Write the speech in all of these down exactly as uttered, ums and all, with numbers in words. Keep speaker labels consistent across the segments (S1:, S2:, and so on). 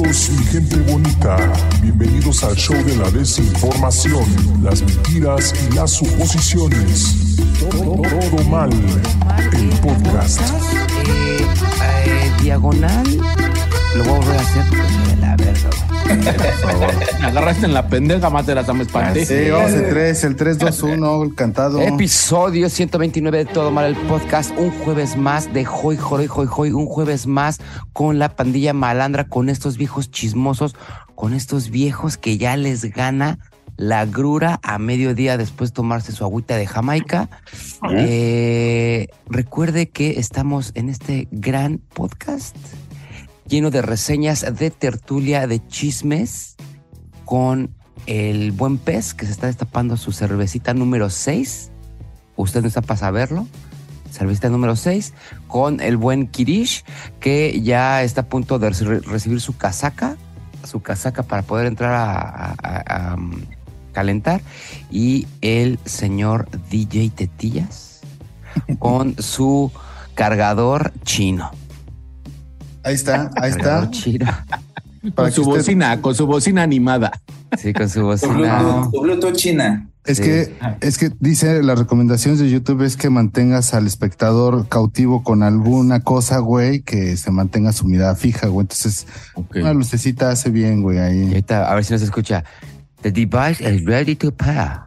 S1: Bienvenidos, mi gente bonita. Bienvenidos al show de la desinformación, las mentiras y las suposiciones. Todo, todo mal. El podcast.
S2: Eh, eh, diagonal. Lo voy a volver a hacer porque de la verga, güey. Por favor.
S3: Me agarraste en la pendeja, Matera, me espanté.
S4: Sí, vamos el tres, el tres, dos, uno, el cantado.
S2: Episodio ciento veintinueve de Todo Mal, el podcast. Un jueves más de Hoy, Joy, Joy, Joy. Un jueves más con la pandilla malandra, con estos viejos chismosos, con estos viejos que ya les gana la grura a mediodía después de tomarse su agüita de Jamaica. Eh, recuerde que estamos en este gran podcast lleno de reseñas, de tertulia, de chismes, con el buen pez que se está destapando su cervecita número seis. Usted no está para saberlo. Cervecita número seis. Con el buen Kirish, que ya está a punto de re- recibir su casaca. Su casaca para poder entrar a, a, a, a um, calentar. Y el señor D J Tetillas con su cargador chino.
S4: Ahí está, ahí está.
S2: Chino.
S3: Con su bocina, usted... con su bocina animada.
S2: Sí, con su bocina.
S5: Tu Bluetooth, tu Bluetooth china.
S4: Es
S2: Sí.
S4: que, es que dice las recomendaciones de YouTube es que mantengas al espectador cautivo con alguna cosa, güey, que se mantenga su mirada fija, güey. Entonces,
S3: Okay.
S4: una lucecita hace bien, güey,
S2: Y
S4: ahí.
S2: ahorita, a ver si nos escucha. The device is ready to pair.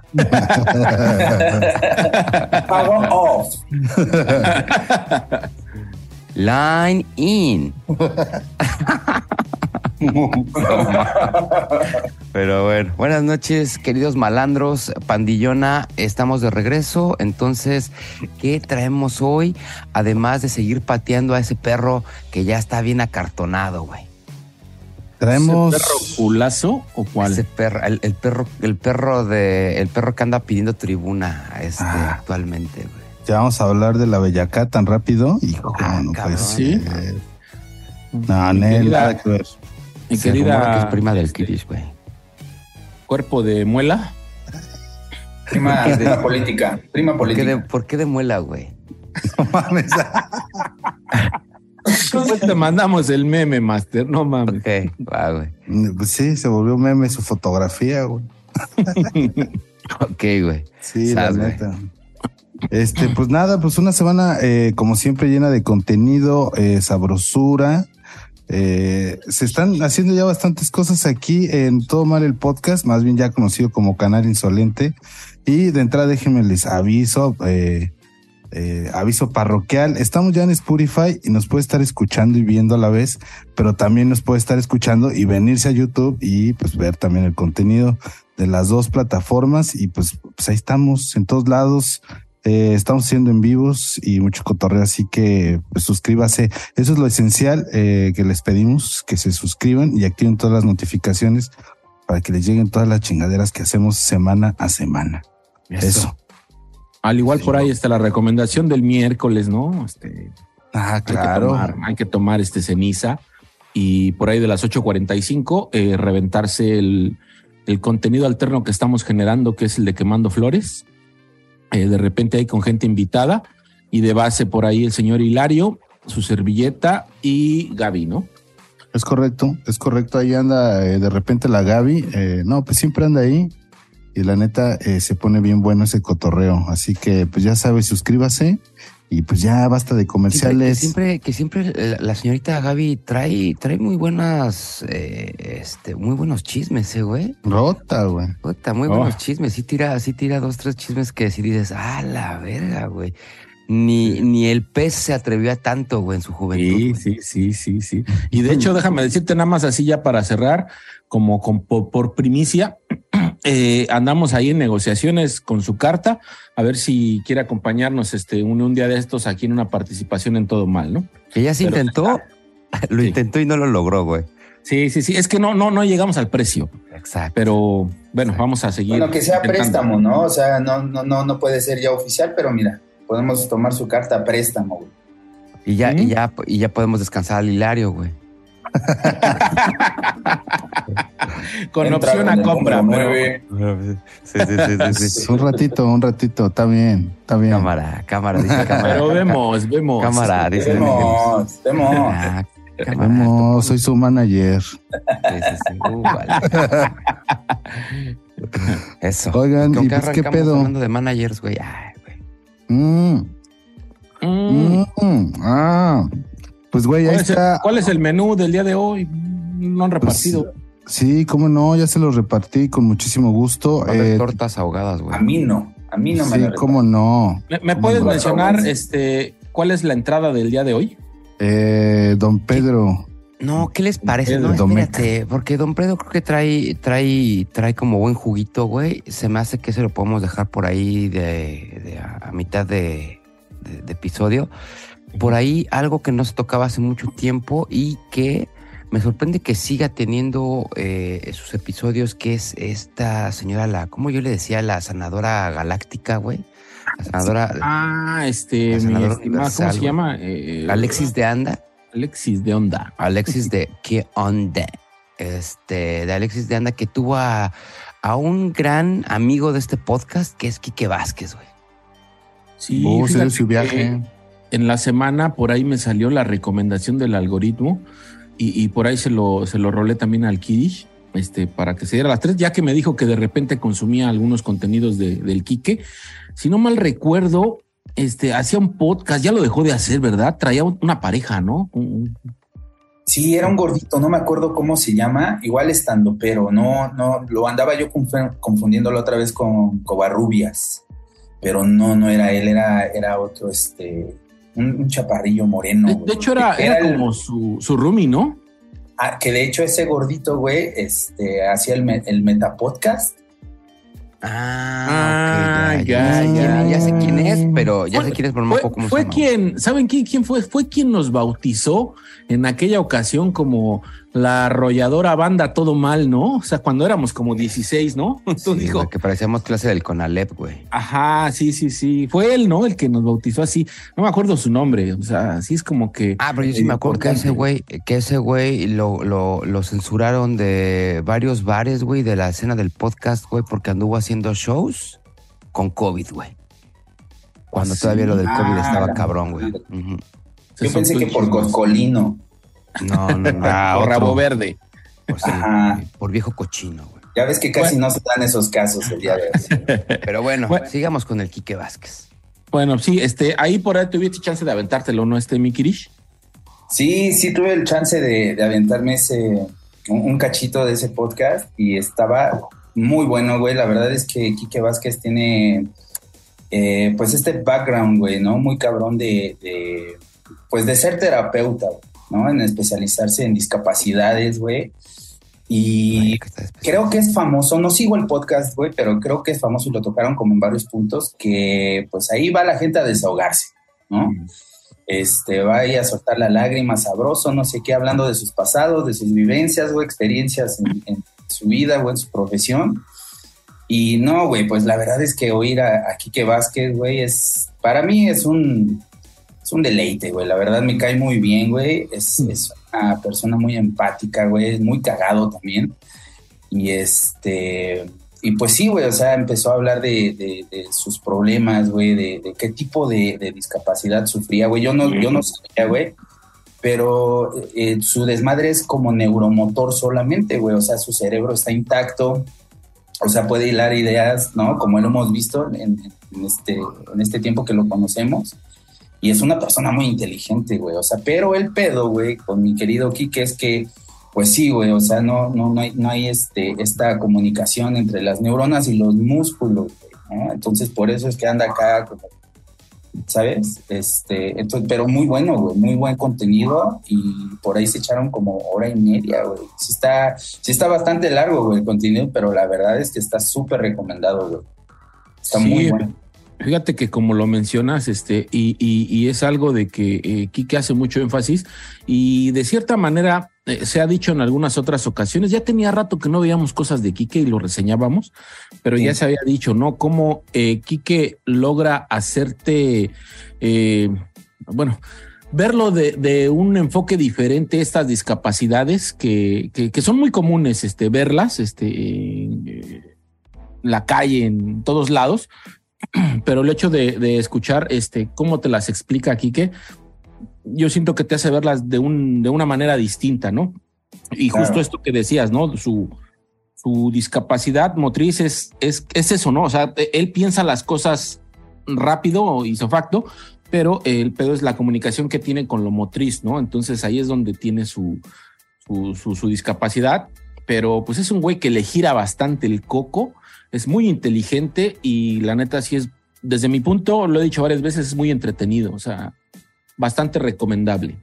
S5: Power off.
S2: Line in. Pero bueno, buenas noches, queridos malandros, pandillona, estamos de regreso. Entonces, ¿qué traemos hoy? Además de seguir pateando a ese perro que ya está bien acartonado, güey.
S4: Traemos.
S3: ¿Ese perro culazo o cuál?
S2: Ese perro, el, el perro, el perro de, el perro que anda pidiendo tribuna este,
S4: Ah.
S2: actualmente, güey.
S4: Ya vamos a hablar de la Bellacá tan rápido. Hijo,
S2: Ah,
S4: no
S2: cabrón.
S4: puede
S3: ¿Sí?
S4: ser. No,
S3: Mi
S4: Nel,
S3: querida-
S4: nada que ver.
S3: Mi
S2: Se rumora
S3: querida
S2: que es prima del
S3: este,
S2: Kirish, güey.
S3: cuerpo de muela.
S5: Prima, prima política. Prima
S2: ¿Por qué, de,
S5: política.
S2: ¿Por qué de muela, güey?
S4: No mames.
S3: Pues te mandamos el meme, Master, no mames.
S2: Ok, va, güey.
S4: Pues sí, se volvió meme su fotografía, güey.
S2: Ok, güey.
S4: Sí,
S2: Sas,
S4: la
S2: güey.
S4: neta. Este, pues nada, pues una semana, eh, como siempre, llena de contenido, eh, sabrosura. Eh, se están haciendo ya bastantes cosas aquí en Todo Mal el Podcast, más bien ya conocido como Canal Insolente. Y de entrada, déjenme les aviso, eh, eh, aviso parroquial. Estamos ya en Spotify y nos puede estar escuchando y viendo a la vez, pero también nos puede estar escuchando y venirse a YouTube y pues ver también el contenido de las dos plataformas. Y pues, pues ahí estamos en todos lados. Eh, estamos haciendo en vivos y mucho cotorreo, así que pues suscríbase. Eso es lo esencial eh, que les pedimos, que se suscriban y activen todas las notificaciones para que les lleguen todas las chingaderas que hacemos semana a semana. Eso.
S3: Eso. Al igual por ahí está la recomendación del miércoles, ¿no? Este,
S4: Ah,
S3: hay que
S4: claro.
S3: tomar, hay que tomar este ceniza y por ahí de las ocho cuarenta y cinco eh, reventarse el, el contenido alterno que estamos generando, que es el de Quemando Flores. Eh, de repente hay con gente invitada y de base por ahí el señor Hilario, su servilleta y Gaby, ¿no?
S4: Es correcto, es correcto. Ahí anda eh, de repente la Gaby. Eh, no, pues siempre anda ahí. Y la neta eh, se pone bien bueno ese cotorreo. Así que pues ya sabes, suscríbase. Y pues ya basta de comerciales.
S2: Siempre, que siempre, que siempre la, la señorita Gaby trae, trae muy buenas, eh, este, muy buenos chismes, eh, güey.
S4: Rota, güey.
S2: Puta, muy
S3: Oh.
S2: buenos chismes. Sí tira, sí tira dos, tres chismes que si dices, ah, la verga, güey. Ni, ni el pez se atrevió a tanto, güey, en su juventud.
S3: Sí,
S2: güey.
S3: sí, sí, sí, sí. Y de hecho, déjame decirte nada más así ya para cerrar, como con, por, por primicia, eh, andamos ahí en negociaciones con su carta, a ver si quiere acompañarnos este un, un día de estos aquí en una participación en Todo Mal, ¿no?
S2: Que ya se
S3: Pero-
S2: intentó, lo
S3: Sí.
S2: intentó y no lo logró, güey.
S3: Sí, sí, sí, es que no, no, no llegamos al precio,
S2: Exacto.
S3: pero bueno,
S2: Exacto.
S3: vamos a seguir.
S5: Bueno, que sea
S3: intentando.
S5: préstamo, ¿no? O sea, no, no, no, no puede ser ya oficial, pero mira, podemos tomar su carta a préstamo, güey.
S2: Y ya,
S3: ¿Mm?
S2: y ya, y ya podemos descansar al Hilario, güey.
S3: Con
S5: Entra
S3: opción a
S5: el
S3: compra,
S5: número
S3: pero-
S5: nueve.
S2: Sí, sí, sí, sí, sí.
S4: Un ratito, un ratito. Está bien, está bien.
S2: Cámara, cámara, dice cámara.
S3: pero vemos, vemos.
S2: Cámara, dice.
S5: Vemos, vemos.
S2: Ah,
S4: No, soy su manager.
S2: Sí, sí, sí. Uh, vale. Eso.
S4: Oigan,
S2: ¿Con
S4: ¿y
S2: qué
S4: pues qué
S2: arrancamos
S4: pedo?
S2: hablando de managers, güey? Ay, güey.
S4: Mm,
S3: Mm.
S4: mm, ah, pues güey, ahí
S3: ¿Cuál, es el,
S4: está.
S3: cuál es el menú del día de hoy? No han
S4: Pues,
S3: repartido.
S4: sí, cómo no, ya se los repartí con muchísimo gusto.
S2: Va a haber
S4: Eh,
S2: tortas ahogadas, güey.
S5: A mí no, a mí no me
S4: sí,
S5: lo
S4: cómo no.
S3: ¿Me, me
S4: ¿Cómo
S3: puedes
S4: no?
S3: mencionar este cuál es la entrada del día de hoy?
S4: Eh, don Pedro.
S2: No, ¿qué les parece? No,
S4: Pedro
S2: espérate, porque Don Pedro creo que trae, trae, trae como buen juguito, güey. Se me hace que se lo podemos dejar por ahí de, de a, a mitad de, de, de episodio. Por ahí algo que no se tocaba hace mucho tiempo y que me sorprende que siga teniendo eh, sus episodios, que es esta señora, la, ¿cómo yo le decía? La sanadora galáctica, güey. La sanadora
S3: Ah, este,
S2: La
S3: mi
S2: senadora
S3: estimada,
S2: universal,
S3: ¿cómo se
S2: güey.
S3: llama? Eh,
S2: Alexis de Anda.
S3: Alexis de Onda.
S2: Alexis de ¿Qué onda? Este, de Alexis de Anda, que tuvo a, a un gran amigo de este podcast, que es Quique Vázquez, güey.
S3: Sí,
S4: Oh, se dio
S3: fíjate
S4: su
S3: que
S4: viaje.
S3: en la semana por ahí me salió la recomendación del algoritmo y, y por ahí se lo, se lo rolé también al Kirish, este, para que se diera las tres, ya que me dijo que de repente consumía algunos contenidos de, del Quique. Si no mal recuerdo, este, hacía un podcast, ya lo dejó de hacer, ¿verdad? Traía una pareja, ¿no? Un-
S5: Sí, era un gordito, no me acuerdo cómo se llama, igual estando, pero no, no, lo andaba yo conf- confundiéndolo otra vez con Covarrubias, pero no, no era él, era, era otro, este, un, un chaparrillo moreno.
S3: De,
S5: güey.
S3: de hecho, era, era
S5: el-
S3: como su, su roomie, ¿no?
S5: Ah, que de hecho ese gordito, güey, este, hacía el, me- el Metapodcast.
S2: Ah,
S3: Ah,
S2: ok,
S3: ya,
S2: ya, ya, sé quién-
S3: ya.
S2: ya sé quién es, pero ya
S3: Fue-
S2: sé quién es, pero no me
S3: Fue,
S2: acuerdo cómo
S3: fue
S2: se llama.
S3: quien, ¿saben quién, quién fue? Fue quien nos bautizó en aquella ocasión como la arrolladora banda Todo Mal, ¿no? O sea, cuando éramos como dieciséis, ¿no? Tú
S2: Sí,
S3: dijo,
S2: güey, que parecíamos clase del Conalep, güey.
S3: ajá, sí, sí, sí. Fue él, ¿no? El que nos bautizó así. No me acuerdo su nombre. O sea, sí es como que.
S2: Ah, pero yo sí me acuerdo que ese güey, que ese güey lo, lo, lo censuraron de varios bares, güey, de la escena del podcast, güey, porque anduvo haciendo shows con COVID, güey. Cuando
S3: Sí.
S2: todavía lo del COVID
S5: Ah,
S2: estaba
S5: la
S2: cabrón, güey.
S5: madre.
S2: Ujú.
S3: se
S5: Yo pensé
S3: soltó
S5: que
S3: el
S5: por
S3: chismoso.
S5: Coscolino.
S2: No, no, no.
S3: Ah,
S2: otro.
S3: rabo verde.
S2: Por, sí,
S5: Ajá.
S2: por viejo cochino, güey.
S5: Ya ves que casi no se dan esos casos el día de hoy.
S2: Pero bueno,
S3: Bueno.
S2: sigamos con el Quique Vázquez.
S3: Bueno, sí, este, ahí por ahí tuviste chance de aventártelo, ¿no? Este, mi Kirish.
S5: Sí, sí tuve el chance de, de aventarme ese, un, un cachito de ese podcast y estaba muy bueno, güey. La verdad es que Quique Vázquez tiene, eh, pues, este background, güey, ¿no? Muy cabrón de, de, pues, de ser terapeuta, ¿no? En especializarse en discapacidades, güey. Y
S2: Ay, que está especial.
S5: creo que es famoso, no sigo el podcast, güey, pero creo que es famoso y lo tocaron como en varios puntos, que pues ahí va la gente a desahogarse, ¿no? Este, va ahí a soltar la lágrima sabroso, no sé qué, hablando de sus pasados, de sus vivencias o experiencias en, en su vida o en su profesión. Y no, güey, pues la verdad es que oír a, a Quique Vázquez, güey, es, para mí es un, es un deleite, güey, la verdad me cae muy bien, güey, es, es una persona muy empática, güey, es muy cagado también. Y este, y pues sí, güey, o sea, empezó a hablar de, de, de sus problemas, güey, de, de qué tipo de, de discapacidad sufría, güey. Yo no, yo no sabía, güey, pero eh, su desmadre es como neuromotor solamente, güey, o sea, su cerebro está intacto, o sea, puede hilar ideas, ¿no? Como lo hemos visto en, en, este, en este tiempo que lo conocemos. Y es una persona muy inteligente, güey, o sea, pero el pedo, güey, con mi querido Quique es que, pues sí, güey, o sea, no, no, no hay, no hay este, esta comunicación entre las neuronas y los músculos, güey, ¿no? Entonces, por eso es que anda acá, como, ¿sabes? Este, entonces, pero muy bueno, güey, muy buen contenido y por ahí se echaron como hora y media, güey. Sí está, sí está bastante largo, güey, el contenido, pero la verdad es que está súper recomendado, güey. Está
S3: Sí,
S5: muy bueno.
S3: Fíjate que como lo mencionas, este, y, y, y es algo de que eh, Quique hace mucho énfasis y de cierta manera eh, se ha dicho en algunas otras ocasiones, ya tenía rato que no veíamos cosas de Quique y lo reseñábamos, pero
S5: Sí.
S3: ya se había dicho, ¿no? Cómo eh, Quique logra hacerte, eh, bueno, verlo de, de un enfoque diferente, estas discapacidades que, que, que son muy comunes, este, verlas, este, en eh, la calle, en todos lados. Pero el hecho de, de escuchar este, cómo te las explica Quique, yo siento que te hace verlas de, un, de una manera distinta, ¿no? Y justo claro. esto que decías, ¿no? Su, su discapacidad motriz es, es, es eso, ¿no? O sea, él piensa las cosas rápido, isofacto, pero el pedo es la comunicación que tiene con lo motriz, ¿no? Entonces ahí es donde tiene su, su, su, su discapacidad, pero pues es un güey que le gira bastante el coco, es muy inteligente y la neta sí es, desde mi punto, lo he dicho varias veces, es muy entretenido, o sea, bastante recomendable.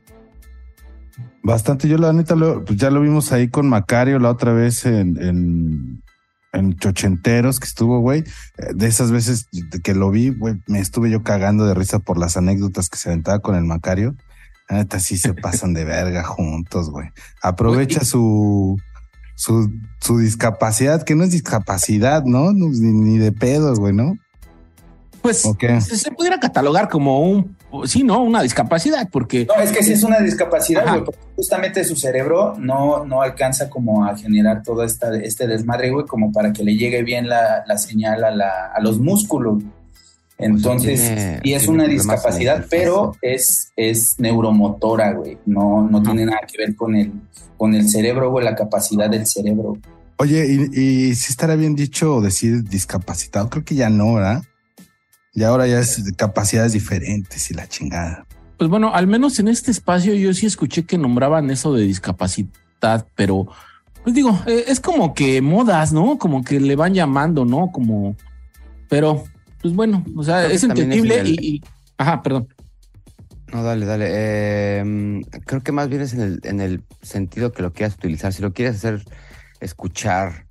S4: Bastante, yo la neta lo, pues ya lo vimos ahí con Macario la otra vez en, en, en Chochenteros que estuvo, güey. De esas veces que lo vi, güey, me estuve yo cagando de risa por las anécdotas que se aventaba con el Macario. La neta sí se pasan de verga juntos, güey. Aprovecha su, su, su discapacidad, que no es discapacidad, ¿no? no ni, ni de pedo, güey, ¿no?
S3: Pues okay. se, se pudiera catalogar como un, sí, ¿no? Una discapacidad, porque...
S5: No, es que sí es una discapacidad, güey, porque justamente su cerebro no, no alcanza como a generar todo esta, este desmadre, güey, como para que le llegue bien la, la señal a, la, a los músculos. Entonces, pues tiene, sí es una discapacidad, pero es, es neuromotora, güey, no, no tiene nada que ver con el, con el cerebro, güey, la capacidad del cerebro.
S4: Oye, y, y si estará bien dicho decir discapacitado, creo que ya no, ¿verdad? Y ahora ya es de capacidades diferentes y la chingada.
S3: Pues bueno, al menos en este espacio yo sí escuché que nombraban eso de discapacidad, pero pues digo, es como que modas, ¿no? Como que le van llamando, ¿no? Como, pero pues bueno, o sea, creo es entendible es el... y, y... Ajá, perdón.
S2: No, dale, dale. Eh, creo que más bien es en el, en el sentido que lo quieras utilizar. Si lo quieres hacer escuchar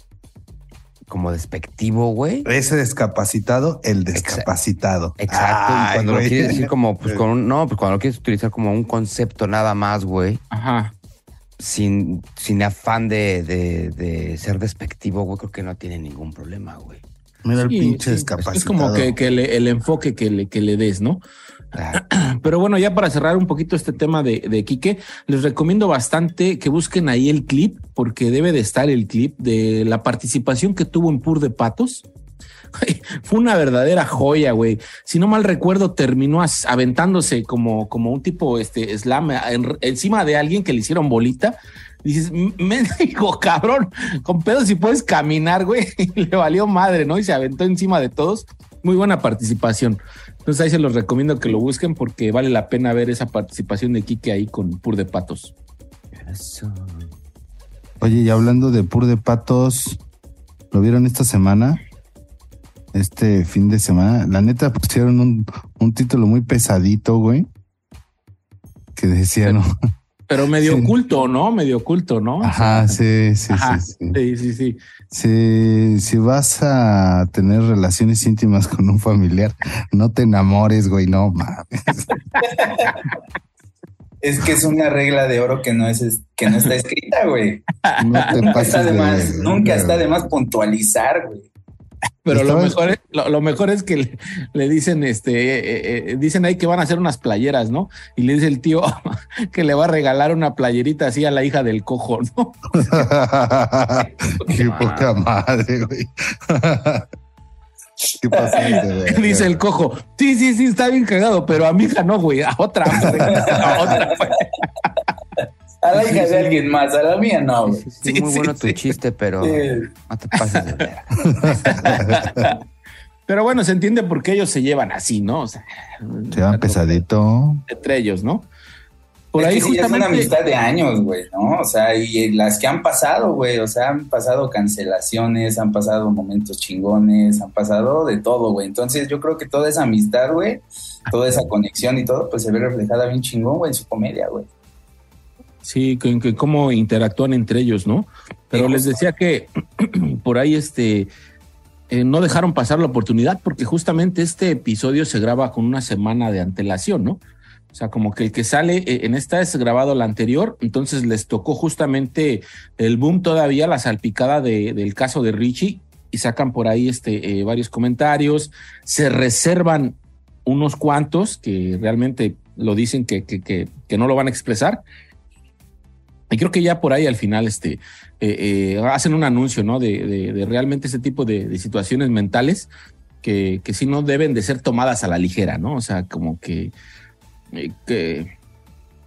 S2: como despectivo, güey.
S4: Ese discapacitado, el discapacitado.
S2: Exacto. Ay, y cuando güey. Lo quieres decir como, pues con un, no, pues cuando lo quieres utilizar como un concepto nada más, güey.
S3: Ajá.
S2: Sin, sin afán de, de, de ser despectivo, güey, creo que no tiene ningún problema, güey.
S4: Mira el sí, pinche sí. discapacitado.
S3: Es como que, que le, el enfoque que le, que le des, ¿no? Claro. Pero bueno, ya para cerrar un poquito este tema de, de Quique, les recomiendo bastante que busquen ahí el clip, porque debe de estar el clip de la participación que tuvo en Pur de Patos. Fue una verdadera joya, güey. Si no mal recuerdo, terminó aventándose como, como un tipo este slam en, encima de alguien que le hicieron bolita. Dices, me dijo, cabrón, con pedo si puedes caminar, güey. Y le valió madre, ¿no? Y se aventó encima de todos. Muy buena participación. Entonces ahí se los recomiendo que lo busquen porque vale la pena ver esa participación de Quique ahí con Pur de Patos.
S2: Eso.
S4: Oye, y hablando de Pur de Patos, ¿lo vieron esta semana? Este fin de semana. La neta pusieron un, un título muy pesadito, güey. Que decía,
S3: pero,
S4: ¿no?
S3: Pero medio sí. oculto, ¿no? Medio oculto, ¿no?
S4: Ajá, sí, sí,
S3: Ajá,
S4: sí, sí.
S3: Sí, sí, sí.
S4: Si, si vas a tener relaciones íntimas con un familiar, no te enamores, güey, no mames.
S5: Es que es una regla de oro que no es que no está escrita, güey.
S4: No te
S5: nunca
S4: pases
S5: está de,
S4: de
S5: más,
S4: de,
S5: nunca
S4: de,
S5: está de más puntualizar, güey.
S3: Pero lo mejor, es, lo, lo mejor es que le, le dicen, este, eh, eh, dicen ahí que van a hacer unas playeras, ¿no? Y le dice el tío que le va a regalar una playerita así a la hija del cojo, ¿no?
S4: Qué poca madre, güey. ¿Qué pasa?
S3: Dice el cojo, sí, sí, sí, está bien cagado, pero a mi hija no, güey, a otra. A otra, güey.
S5: A la hija de alguien más, a la mía no, güey.
S2: Sí, sí, sí, muy sí, bueno sí. tu chiste, pero sí. no te pases de ver.
S3: Pero bueno, se entiende por qué ellos se llevan así, ¿no? O sea,
S4: se van pesadito.
S3: Entre ellos, ¿no? Por
S5: es
S3: ahí
S5: que sí,
S3: justamente...
S5: es una amistad de años, güey, ¿no? O sea, y las que han pasado, güey, o sea, han pasado cancelaciones, han pasado momentos chingones, han pasado de todo, güey. Entonces yo creo que toda esa amistad, güey, toda esa conexión y todo, pues se ve reflejada bien chingón, güey, en su comedia, güey.
S3: Sí, que, que cómo interactúan entre ellos, ¿no? Pero sí, les decía que por ahí este eh, no dejaron pasar la oportunidad porque justamente este episodio se graba con una semana de antelación, ¿no? O sea, como que el que sale eh, en esta es grabado la anterior, entonces les tocó justamente el boom todavía, la salpicada de, del caso de Richie y sacan por ahí este eh, varios comentarios, se reservan unos cuantos que realmente lo dicen que, que, que, que no lo van a expresar. Y creo que ya por ahí al final este, eh, eh, hacen un anuncio, ¿no? De, de, de realmente ese tipo de, de situaciones mentales que, que sí no deben de ser tomadas a la ligera, ¿no? O sea, como que, eh, que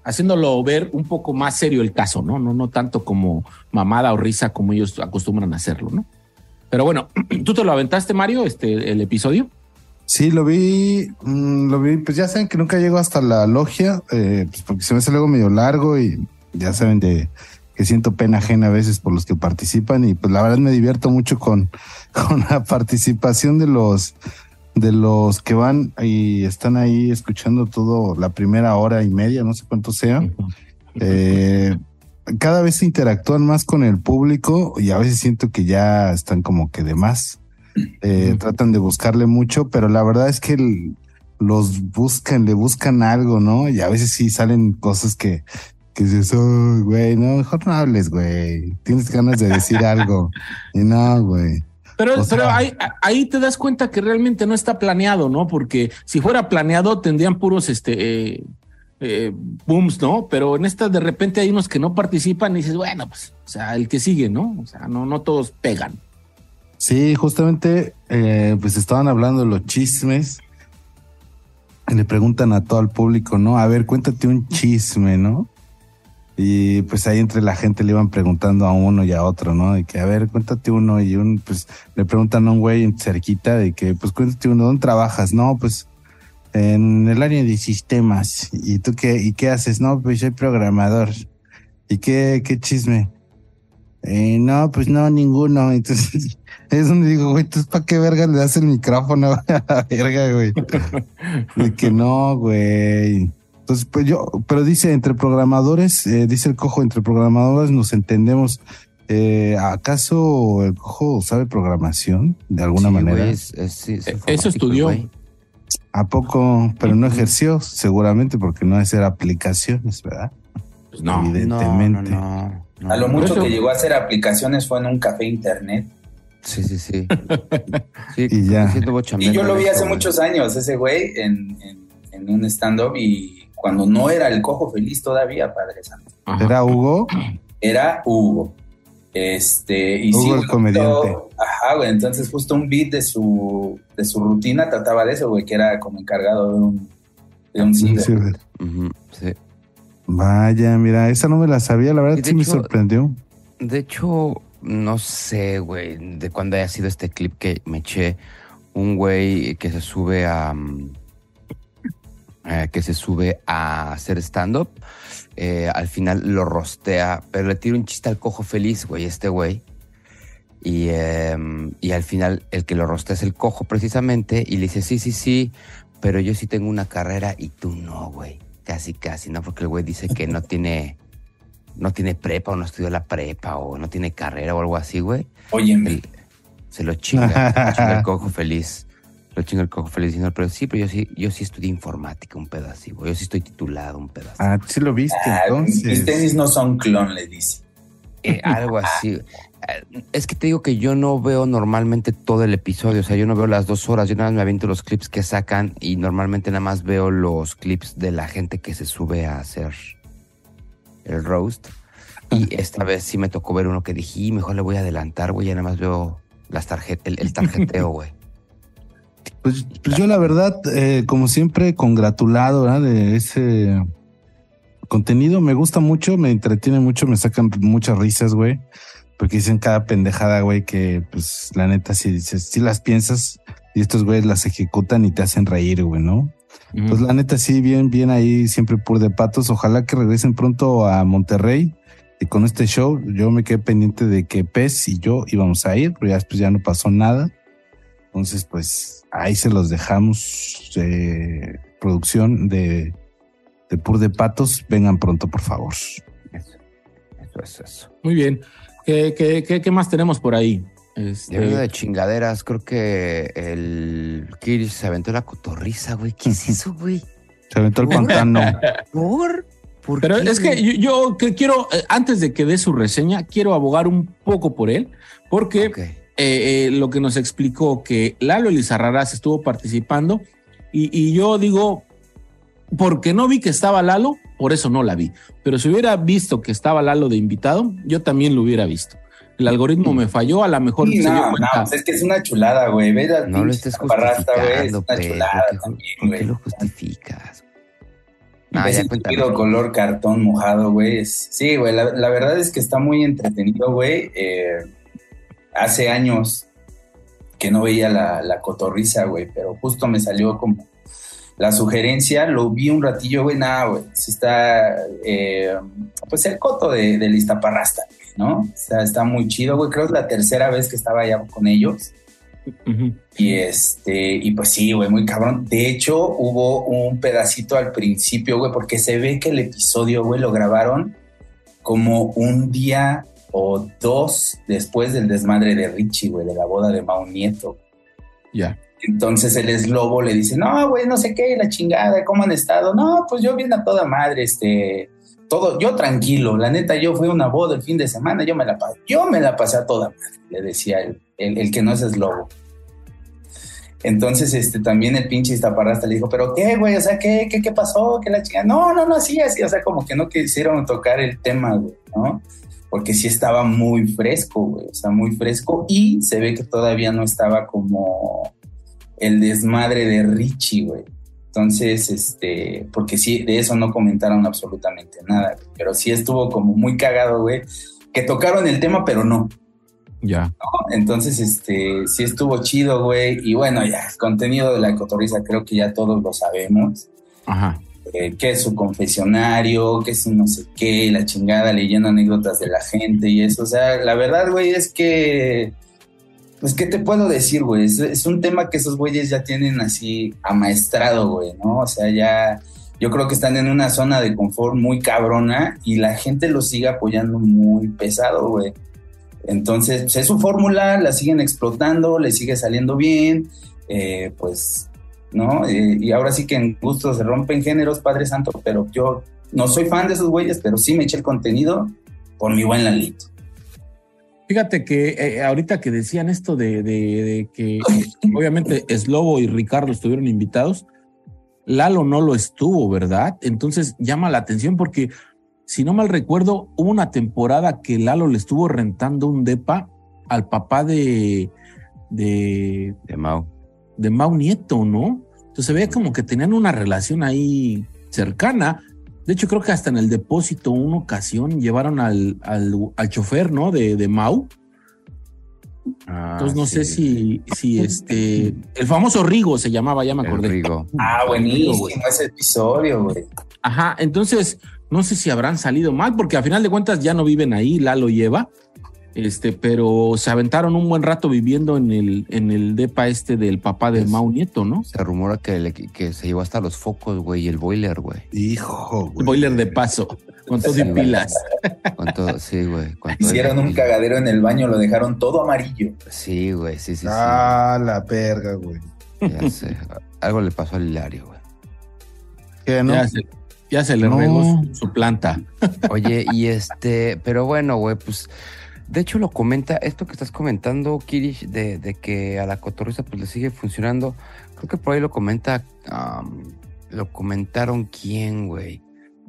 S3: haciéndolo ver un poco más serio el caso, ¿no? No, no tanto como mamada o risa como ellos acostumbran a hacerlo, ¿no? Pero bueno, ¿tú te lo aventaste, Mario, este, el episodio?
S4: Sí, lo vi, mmm, lo vi, pues ya saben que nunca llego hasta la logia, eh, pues porque se me hace luego medio largo y ya saben de que siento pena ajena a veces por los que participan y pues la verdad me divierto mucho con, con la participación de los de los que van y están ahí escuchando todo la primera hora y media, no sé cuánto sea. Eh, cada vez se interactúan más con el público y a veces siento que ya están como que de más. Eh, uh-huh. Tratan de buscarle mucho, pero la verdad es que el, los buscan, le buscan algo, ¿no? Y a veces sí salen cosas que, que dices, oh, güey, no, mejor no hables, güey. Tienes ganas de decir algo. Y no, güey.
S3: Pero,
S4: o sea,
S3: pero ahí, ahí te das cuenta que realmente no está planeado, ¿no? Porque si fuera planeado tendrían puros este eh, eh, booms, ¿no? Pero en esta de repente hay unos que no participan y dices, bueno, pues, o sea, el que sigue, ¿no? O sea, no, no todos pegan.
S4: Sí, justamente, eh, pues estaban hablando de los chismes. Y le preguntan a todo el público, ¿no? A ver, cuéntate un chisme, ¿no? Y pues ahí entre la gente le iban preguntando a uno y a otro, ¿no? De que, a ver, cuéntate uno. Y un, pues le preguntan a un güey cerquita de que, pues cuéntate uno, ¿dónde trabajas? No, pues en el área de sistemas. ¿Y tú qué, y qué haces? No, pues soy programador. ¿Y qué, qué chisme? Eh, no, pues no, ninguno. Entonces es donde digo, güey, ¿tú para qué verga le das el micrófono a la verga, güey? De que no, güey. Entonces, pues yo, pero dice, entre programadores, eh, dice el Cojo, entre programadores nos entendemos. Eh, ¿Acaso el Cojo sabe programación de alguna
S2: sí,
S4: manera?
S2: Güey, es, es, es
S3: Eso estudió.
S2: Güey.
S4: ¿A poco? Pero no ejerció, seguramente, porque no hacer aplicaciones, ¿verdad?
S3: Pues no.
S4: Evidentemente.
S2: No, no, no, no.
S5: A lo mucho que llegó a hacer aplicaciones fue en un café internet.
S2: Sí, sí, sí. sí
S4: y ya.
S5: Y yo lo vi hace muchos años, ese güey, en, en, en un stand-up y cuando no era el Cojo Feliz todavía, Padre Santo.
S4: Ajá. ¿Era Hugo?
S5: Era Hugo. Este, y
S4: Hugo
S5: sí,
S4: el comediante.
S5: Ajá, güey, entonces justo un beat de su, de su rutina trataba de eso, güey, que era como encargado de un, de un ciber.
S4: Sí,
S2: uh-huh, sí.
S4: Vaya, mira, esa no me la sabía, la verdad sí hecho, me sorprendió.
S2: De hecho, no sé, güey, de cuándo haya sido este clip que me eché, un güey que se sube a... Eh, que se sube a hacer stand-up, eh, al final lo rostea, pero le tira un chiste al Cojo Feliz, güey, este güey, y, eh, y al final el que lo rostea es el Cojo precisamente, y le dice, sí, sí, sí, pero yo sí tengo una carrera y tú no, güey, casi, casi, ¿no? Porque el güey dice que no tiene, no tiene prepa o no estudió la prepa o no tiene carrera o algo así, güey.
S5: Óyeme.
S2: Se lo chinga, se lo chinga el Cojo Feliz. Lo chinga el Cojo Feliz diciendo, pero sí, pero yo sí, yo sí estudié informática un pedazo, güey. Yo sí estoy titulado un pedazo.
S4: Ah, sí lo viste,
S5: ah,
S4: entonces.
S5: Mis tenis no son clon, le dice.
S2: Eh, algo así. Es que te digo que yo no veo normalmente todo el episodio, o sea, yo no veo las dos horas, yo nada más me aviento los clips que sacan y normalmente nada más veo los clips de la gente que se sube a hacer el roast. Y esta vez sí me tocó ver uno que dije, mejor le voy a adelantar, güey, ya nada más veo las tarjet- el, el tarjeteo, güey.
S4: Pues, pues yo la verdad, eh, como siempre, congratulado, ¿verdad? De ese contenido. Me gusta mucho, me entretiene mucho, me sacan muchas risas, güey. Porque dicen cada pendejada, güey, que pues la neta si dices, si las piensas y estos güeyes las ejecutan y te hacen reír, güey, ¿no? Uh-huh. Pues la neta sí, bien, bien ahí, siempre pur de patos. Ojalá que regresen pronto a Monterrey. Y con este show yo me quedé pendiente de que Pez y yo íbamos a ir, pero ya después ya no pasó nada. Entonces, pues ahí se los dejamos. Eh, producción de, de Pur de Patos. Vengan pronto, por favor.
S2: Eso, eso es eso.
S3: Muy bien. ¿Qué, qué, qué, qué más tenemos por ahí? Este...
S2: De, de chingaderas, creo que el Kirish se aventó la cotorriza, güey. ¿Qué es eso, güey?
S4: Se aventó el pantano.
S2: ¿Por? ¿Por
S3: Pero
S2: qué,
S3: es que yo, yo que quiero, eh, antes de que dé su reseña, quiero abogar un poco por él, porque... Okay. Eh, eh, lo que nos explicó que Lalo Elizarrarás estuvo participando y, y yo digo, porque no vi que estaba Lalo, por eso no la vi, pero si hubiera visto que estaba Lalo de invitado, yo también lo hubiera visto. El algoritmo me falló, a lo mejor
S5: sí,
S3: se
S5: no,
S3: dio cuenta.
S5: No, pues es que es una chulada, güey. Ve
S2: no lo estés justificando,
S5: güey, es una
S2: Pedro,
S5: chulada
S2: ¿por qué,
S5: también,
S2: ¿por
S5: güey.
S2: qué lo justificas? No,
S5: ese líquido color cartón mojado, güey. Es, sí, güey, la, la verdad es que está muy entretenido, güey. Eh, hace años que no veía la, la cotorriza, güey, pero justo me salió como la sugerencia, lo vi un ratillo, güey, nada, güey. Sí está, eh, pues el coto de, de Iztaparrasta, ¿no? O sea, está muy chido, güey. Creo que es la tercera vez que estaba allá con ellos. Uh-huh. Y este, y pues sí, güey, muy cabrón. De hecho, hubo un pedacito al principio, güey, porque se ve que el episodio, güey, lo grabaron como un día o dos después del desmadre de Richie, güey, de la boda de Mau Nieto.
S3: Ya. Yeah.
S5: Entonces el eslobo le dice, no, güey, no sé qué, la chingada, ¿cómo han estado? No, pues yo bien a toda madre, este, todo, yo tranquilo, la neta, yo fui a una boda el fin de semana, yo me la pasé, yo me la pasé a toda madre, le decía el, el, el que no es eslobo. Entonces, este, también el pinche Iztaparrasta le dijo, ¿pero qué, güey? O sea, ¿qué, qué, qué pasó? ¿Qué la chingada? No, no, no, así, así, o sea, como que no quisieron tocar el tema, güey, ¿no? Porque sí estaba muy fresco, güey, o sea, muy fresco, y se ve que todavía no estaba como el desmadre de Richie, güey. Entonces, este, porque sí, de eso no comentaron absolutamente nada, güey. Pero sí estuvo como muy cagado, güey, que tocaron el tema, pero no.
S3: Ya.
S5: ¿No? Entonces, este, sí estuvo chido, güey. Y bueno, ya, el contenido de la cotorriza creo que ya todos lo sabemos.
S3: Ajá.
S5: Eh, que es su confesionario, que es un no sé qué, la chingada leyendo anécdotas de la gente y eso. O sea, la verdad, güey, es que... Pues, ¿qué te puedo decir, güey? Es, es un tema que esos güeyes ya tienen así amaestrado, güey, ¿no? O sea, ya yo creo que están en una zona de confort muy cabrona y la gente los sigue apoyando muy pesado, güey. Entonces, pues es su fórmula, la siguen explotando, le sigue saliendo bien, eh, pues, ¿no? Eh, y ahora sí que en gusto se rompen géneros, Padre Santo, pero yo no soy fan de esos güeyes, pero sí me eché el contenido por mi buen Lalito.
S3: Fíjate que eh, ahorita que decían esto de, de, de que obviamente Slobo y Ricardo estuvieron invitados, Lalo no lo estuvo, ¿verdad? Entonces llama la atención porque, si no mal recuerdo, hubo una temporada que Lalo le estuvo rentando un depa al papá de... De,
S2: de Mau.
S3: De Mau Nieto, ¿no? Entonces se veía como que tenían una relación ahí cercana. De hecho, creo que hasta en el depósito una ocasión llevaron al, al, al chofer, ¿no? De, de Mau. Ah, Entonces no sí. sé si, si este... El famoso Rigo se llamaba, ya me acordé.
S2: El Rigo.
S5: Ah, buenísimo ese episodio, güey.
S3: Ajá, entonces no sé si habrán salido mal, porque a final de cuentas ya no viven ahí, Lalo y Eva. Este, pero se aventaron un buen rato viviendo en el, en el depa este del papá de es, Mau Nieto, ¿no?
S2: Se rumora que, le, que se llevó hasta los focos, güey, y el boiler, güey.
S4: Hijo, güey.
S3: El boiler de paso, con todo y pilas.
S2: Con todo, sí, güey.
S5: Hicieron un cagadero en el baño, lo dejaron todo amarillo.
S2: Sí, güey, sí, sí,
S4: ah,
S2: sí.
S4: la verga, güey.
S2: Ya sé, algo le pasó al Hilario, güey.
S3: ¿Qué, no? Ya se, ya se le no. regó su, su planta.
S2: Oye, y este, pero bueno, güey, pues... De hecho, lo comenta, esto que estás comentando, Kirish, de, de que a la cotorriza pues le sigue funcionando. Creo que por ahí lo comenta, um, lo comentaron quién, güey.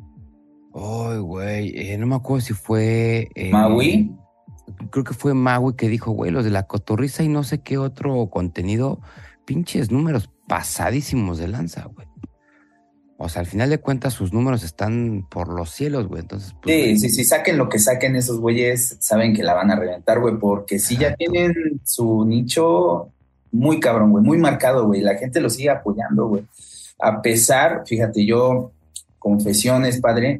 S2: Ay, güey, eh, no me acuerdo si fue... Eh,
S5: ¿Maui?
S2: Creo que fue Maui que dijo, güey, los de la cotorriza y no sé qué otro contenido, pinches números pasadísimos de lanza, güey. O sea, al final de cuentas sus números están por los cielos, güey. Entonces, pues,
S5: sí,
S2: güey,
S5: sí, sí, saquen lo que saquen esos güeyes, saben que la van a reventar, güey, porque sí ya tienen su nicho muy cabrón, güey, muy marcado, güey. La gente lo sigue apoyando, güey. A pesar, fíjate, yo, confesiones, padre,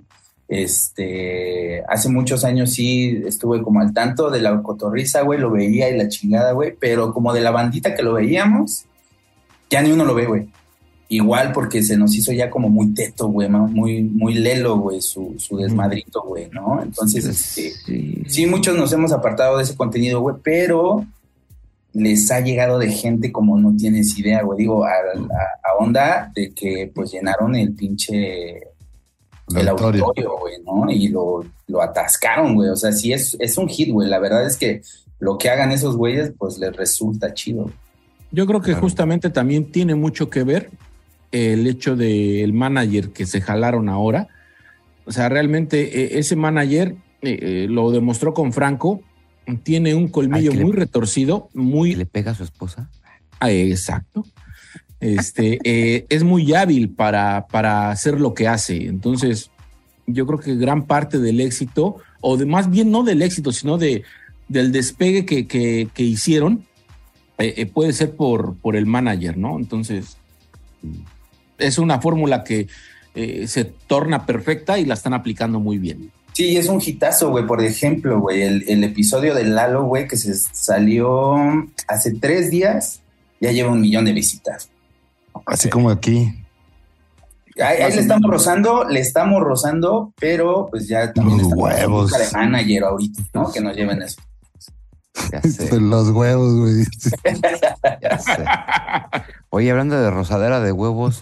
S5: este, hace muchos años sí estuve como al tanto de la cotorriza, güey, lo veía y la chingada, güey, pero como de la bandita que lo veíamos, ya ni uno lo ve, güey. Igual porque se nos hizo ya como muy teto, güey, muy, muy lelo, güey, su, su desmadrito, güey, ¿no? Entonces, este, sí. sí, muchos nos hemos apartado de ese contenido, güey, pero les ha llegado de gente como no tienes idea, güey. Digo, a, a, a onda de que, pues, llenaron el pinche... El, el auditorio, güey, ¿no? Y lo, lo atascaron, güey. O sea, sí es, es un hit, güey. La verdad es que lo que hagan esos güeyes, pues, les resulta chido.
S3: Yo creo que claro. justamente también tiene mucho que ver el hecho del manager que se jalaron ahora. O sea, realmente eh, ese manager eh, eh, lo demostró con Franco, tiene un colmillo Ay, muy le, retorcido, muy...
S2: ¿Le pega a su esposa?
S3: Ah, exacto. este, eh, es muy hábil para, para hacer lo que hace. Entonces, yo creo que gran parte del éxito, o de más bien no del éxito, sino de, del despegue que, que, que hicieron, eh, eh, puede ser por, por el manager, ¿no? Entonces, es una fórmula que eh, se torna perfecta y la están aplicando muy bien.
S5: Sí, es un hitazo, güey. Por ejemplo, güey, el, el episodio de Lalo, güey, que se salió hace tres días, ya lleva un millón de visitas.
S4: Así como aquí.
S5: Ahí, ahí le estamos rozando, le estamos rozando, pero pues ya también
S4: los
S5: estamos
S4: huevos
S5: de manager ahorita, ¿no? Que nos lleven eso.
S2: Ya sé.
S4: Los huevos, güey.
S2: Ya sé. Oye, hablando de rosadera de huevos,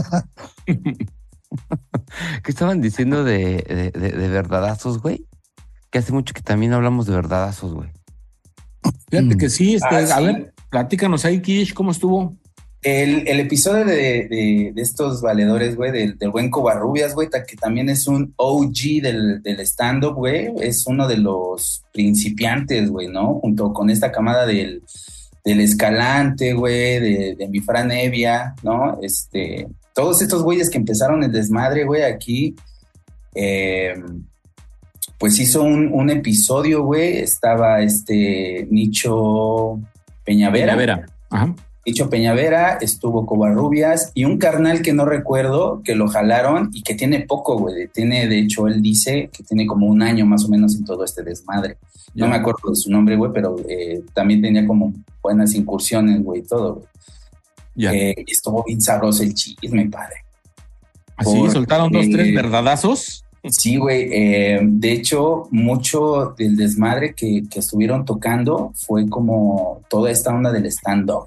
S2: ¿qué estaban diciendo de, de, de, de verdadazos, güey? Que hace mucho que también hablamos de verdadazos, güey.
S3: Fíjate que sí, este,
S5: Ah,
S3: a
S5: sí.
S3: ver, platícanos ahí, Kish, ¿cómo estuvo?
S5: El, el episodio de, de, de estos valedores, güey, del, del buen Covarrubias, güey, que también es un O G del, del stand-up, güey, es uno de los principiantes, güey, ¿no? Junto con esta camada del, del Escalante, güey, de, de mi Fran Evia, ¿no? Este, todos estos güeyes que empezaron el desmadre, güey, aquí, eh, pues hizo un, un episodio, güey, estaba este Nicho Peñavera.
S3: Peñavera, ajá.
S5: Nicho Peñavera, estuvo Covarrubias y un carnal que no recuerdo, que lo jalaron y que tiene poco, güey. Tiene, de hecho, él dice que tiene como un año más o menos en todo este desmadre. No
S3: Ya.
S5: me acuerdo de su nombre, güey, pero eh, también tenía como buenas incursiones, güey, todo, güey.
S3: Ya.
S5: Eh, y estuvo bien sabroso el chisme, padre.
S3: Así,
S5: porque-
S3: soltaron dos, tres verdadazos.
S5: Sí, güey. Eh, de hecho, mucho del desmadre que, que estuvieron tocando fue como toda esta onda del stand-up,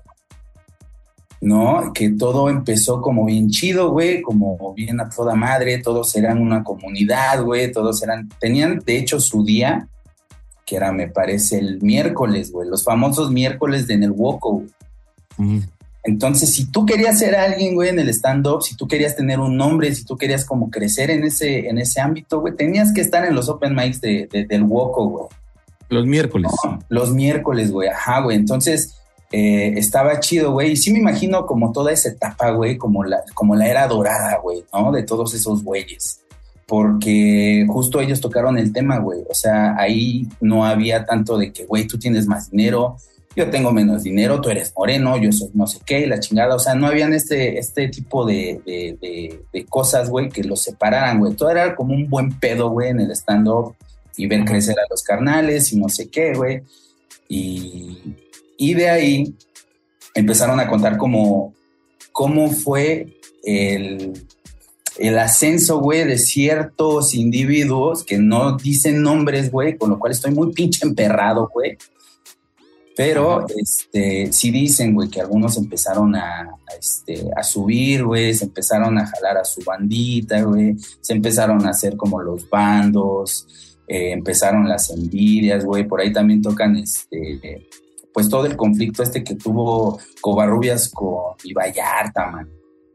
S5: ¿no? Que todo empezó como bien chido, güey, como bien a toda madre, todos eran una comunidad, güey, todos eran, tenían de hecho su día, que era, me parece, el miércoles, güey, los famosos miércoles de en el Woco, güey.
S3: Ujú.
S5: Entonces, si tú querías ser alguien, güey, en el stand-up, si tú querías tener un nombre, si tú querías como crecer en ese, en ese ámbito, güey, tenías que estar en los open mics de, de- del Woco, güey.
S3: Los miércoles.
S5: No, los miércoles, güey, ajá, güey. Entonces, eh, estaba chido, güey. Y sí me imagino como toda esa etapa, güey, como la, como la era dorada, güey, ¿no? De todos esos güeyes. Porque justo ellos tocaron el tema, güey. O sea, ahí no había tanto de que, güey, tú tienes más dinero, yo tengo menos dinero, tú eres moreno, yo soy no sé qué, la chingada. O sea, no habían este, este tipo de, de, de, de cosas, güey, que los separaran, güey. Todo era como un buen pedo, güey, en el stand-up y ver crecer a los carnales y no sé qué, güey. Y, y de ahí empezaron a contar como cómo fue el, el ascenso, güey, de ciertos individuos que no dicen nombres, güey, con lo cual estoy muy pinche emperrado, güey. Pero,
S3: Ajá.
S5: este, sí dicen, güey, que algunos empezaron a, a, este, a subir, güey, se empezaron a jalar a su bandita, güey, se empezaron a hacer como los bandos, eh, empezaron las envidias, güey, por ahí también tocan, este, pues todo el conflicto este que tuvo Covarrubias con y Vallarta, man.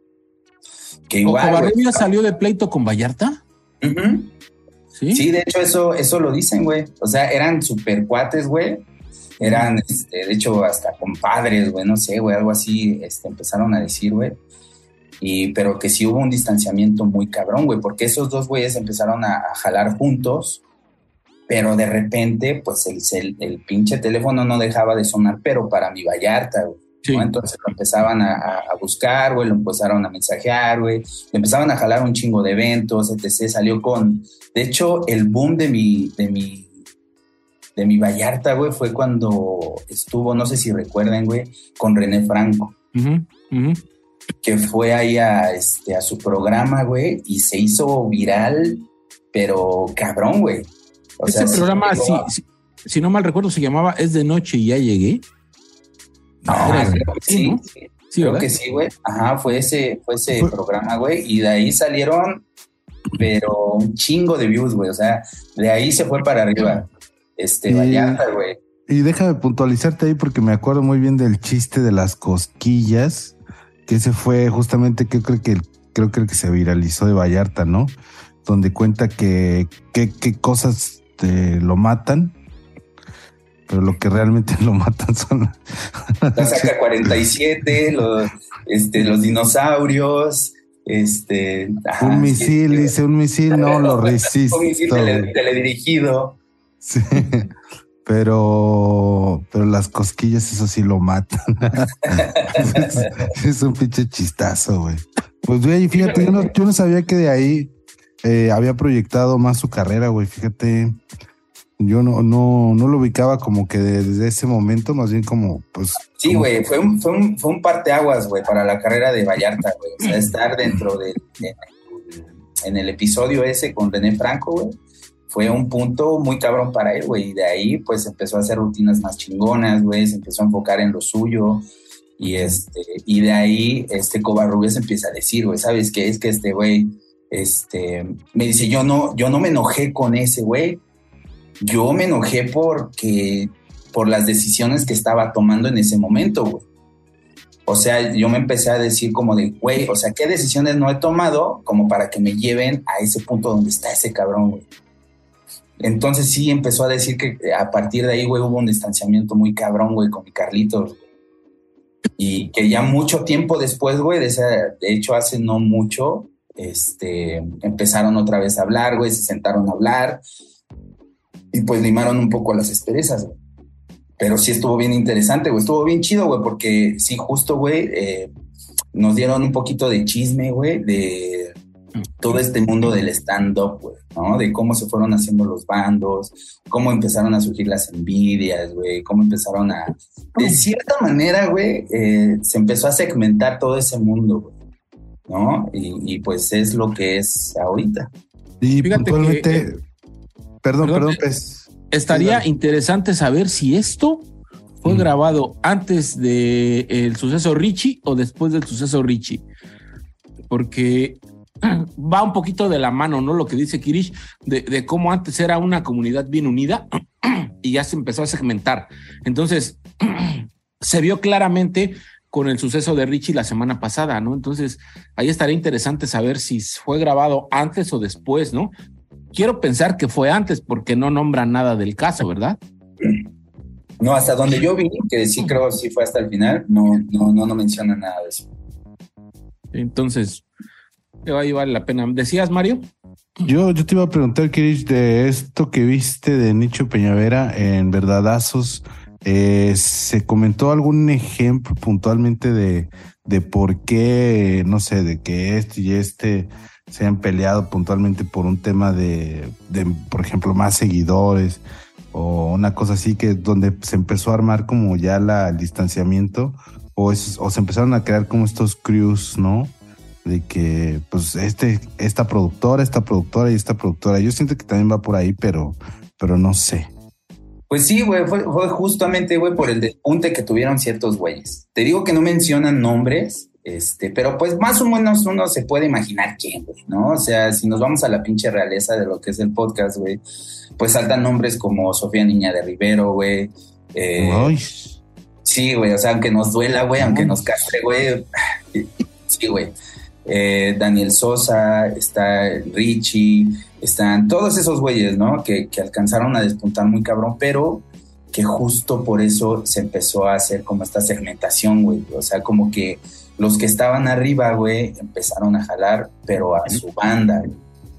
S5: Que igual,
S3: ¿Covarrubias salió de pleito con Vallarta?
S5: Ujú.
S3: Sí.
S5: Sí, de hecho eso, eso lo dicen, güey. O sea, eran super cuates, güey. Eran, este, de hecho, hasta compadres, güey, no sé, güey, algo así, este, empezaron a decir, güey. Y, pero que sí hubo un distanciamiento muy cabrón, güey, porque esos dos güeyes empezaron a, a jalar juntos, pero de repente, pues, el, el, el pinche teléfono no dejaba de sonar, pero para mi Vallarta, güey.
S3: Sí.
S5: ¿no? Entonces lo empezaban a, a, a buscar, güey, lo empezaron a mensajear, güey, le empezaban a jalar un chingo de eventos, etcétera. Salió con, de hecho, el boom de mi, de mi, de mi Vallarta, güey, fue cuando estuvo, no sé si recuerden, güey, con René Franco,
S3: Ujú, ujú.
S5: que fue ahí a, este, a su programa, güey, y se hizo viral, pero cabrón, güey. O
S3: Ese
S5: sea, sí
S3: programa,
S5: llegó
S3: si,
S5: a-
S3: si, si no mal recuerdo, se llamaba Es de Noche y Ya Llegué.
S5: Ah,
S3: Era-
S5: creo que
S3: sí,
S5: sí,
S3: ¿no?
S5: sí.
S3: Sí,
S5: Creo
S3: ¿verdad?
S5: que sí, güey. Ajá, fue ese, fue ese
S4: Fue-
S5: programa, güey. Y de ahí salieron, pero un chingo de views, güey. O sea, de ahí se fue para arriba. Este,
S4: Y-
S5: Vallarta, güey.
S4: Y déjame puntualizarte ahí porque me acuerdo muy bien del chiste de las cosquillas, que ese fue justamente, que creo que creo que el que se viralizó de Vallarta, ¿no? Donde cuenta que qué qué cosas te lo matan, pero lo que realmente lo matan son
S5: las A K cuarenta y siete, los, este, los dinosaurios, este... Ajá,
S4: un misil, sí, dice, un misil, no, lo resisto.
S5: Un misil tele, teledirigido.
S4: Sí, pero, pero las cosquillas, eso sí lo matan. es, es un pinche chistazo, güey. Pues, güey, fíjate, yo no, yo no sabía que de ahí eh, había proyectado más su carrera, güey, fíjate. Yo no, no, no lo ubicaba como que desde ese momento, más bien como, pues...
S5: Sí, güey, fue un, fue un, fue un parteaguas, güey, para la carrera de Vallarta, güey. O sea, estar dentro de, de, en el episodio ese con René Franco, güey, fue un punto muy cabrón para él, güey. Y de ahí, pues, empezó a hacer rutinas más chingonas, güey, se empezó a enfocar en lo suyo. Y este, y de ahí, este, Covarrubias empieza a decir, güey, ¿sabes qué? Es que este güey, este, me dice, yo no, yo no me enojé con ese güey. Yo me enojé porque, por las decisiones que estaba tomando en ese momento, güey. O sea, yo me empecé a decir como de, güey, o sea, ¿qué decisiones no he tomado como para que me lleven a ese punto donde está ese cabrón, güey? Entonces sí empezó a decir que a partir de ahí, güey, hubo un distanciamiento muy cabrón, güey, con mi Carlitos. Y que ya mucho tiempo después, güey, de, esa, de hecho hace no mucho, este, empezaron otra vez a hablar, güey, se sentaron a hablar. Y pues limaron un poco las asperezas, güey. Pero sí estuvo bien interesante, güey. Estuvo bien chido, güey, porque sí, justo, güey, eh, nos dieron un poquito de chisme, güey, de todo este mundo del stand-up, güey, ¿no? De cómo se fueron haciendo los bandos, cómo empezaron a surgir las envidias, güey, cómo empezaron a... De cierta manera, güey, eh, se empezó a segmentar todo ese mundo, güey, ¿no? Y, y pues es lo que es ahorita.
S4: Y fíjate puntualmente... Que, Perdón, perdón, perdón pues,
S3: estaría sí, interesante saber si esto fue mm. grabado antes del de suceso Richie o después del suceso Richie. Porque va un poquito de la mano, ¿no? Lo que dice Kirish, de, de cómo antes era una comunidad bien unida y ya se empezó a segmentar. Entonces, se vio claramente con el suceso de Richie la semana pasada, ¿no? Entonces, ahí estaría interesante saber si fue grabado antes o después, ¿no? Quiero pensar que fue antes porque no nombra nada del caso, ¿verdad?
S5: No, hasta donde yo vi, que sí creo que sí fue hasta el final, no, no, no, no menciona nada de eso.
S3: Entonces, ahí vale la pena. ¿Decías, Mario?
S4: Yo, yo te iba a preguntar, Kirish, de esto que viste de Nicho Peñavera en Verdadazos, eh, ¿se comentó algún ejemplo puntualmente de, de por qué, no sé, de que este y este se han peleado puntualmente por un tema de, de, por ejemplo, más seguidores o una cosa así, que donde se empezó a armar como ya la, el distanciamiento o, es, o se empezaron a crear como estos crews, ¿no? De que, pues, este, esta productora, esta productora y esta productora. Yo siento que también va por ahí, pero, pero no sé.
S5: Pues sí, güey, fue, fue justamente, güey, por el despunte que tuvieron ciertos güeyes. Te digo que no mencionan nombres, Este, pero pues más o menos uno se puede imaginar quién, güey, ¿no? O sea, si nos vamos a la pinche realeza de lo que es el podcast, güey, pues saltan nombres como Sofía Niña de Rivero, güey. Eh, sí, güey, o sea, aunque nos duela, güey, aunque nos castre, güey. Sí, güey. Eh, Daniel Sosa, está Richie, están todos esos güeyes, ¿no? Que, que alcanzaron a despuntar muy cabrón, pero que justo por eso se empezó a hacer como esta segmentación, güey. O sea, como que los que estaban arriba, güey, empezaron a jalar, pero a su banda, güey.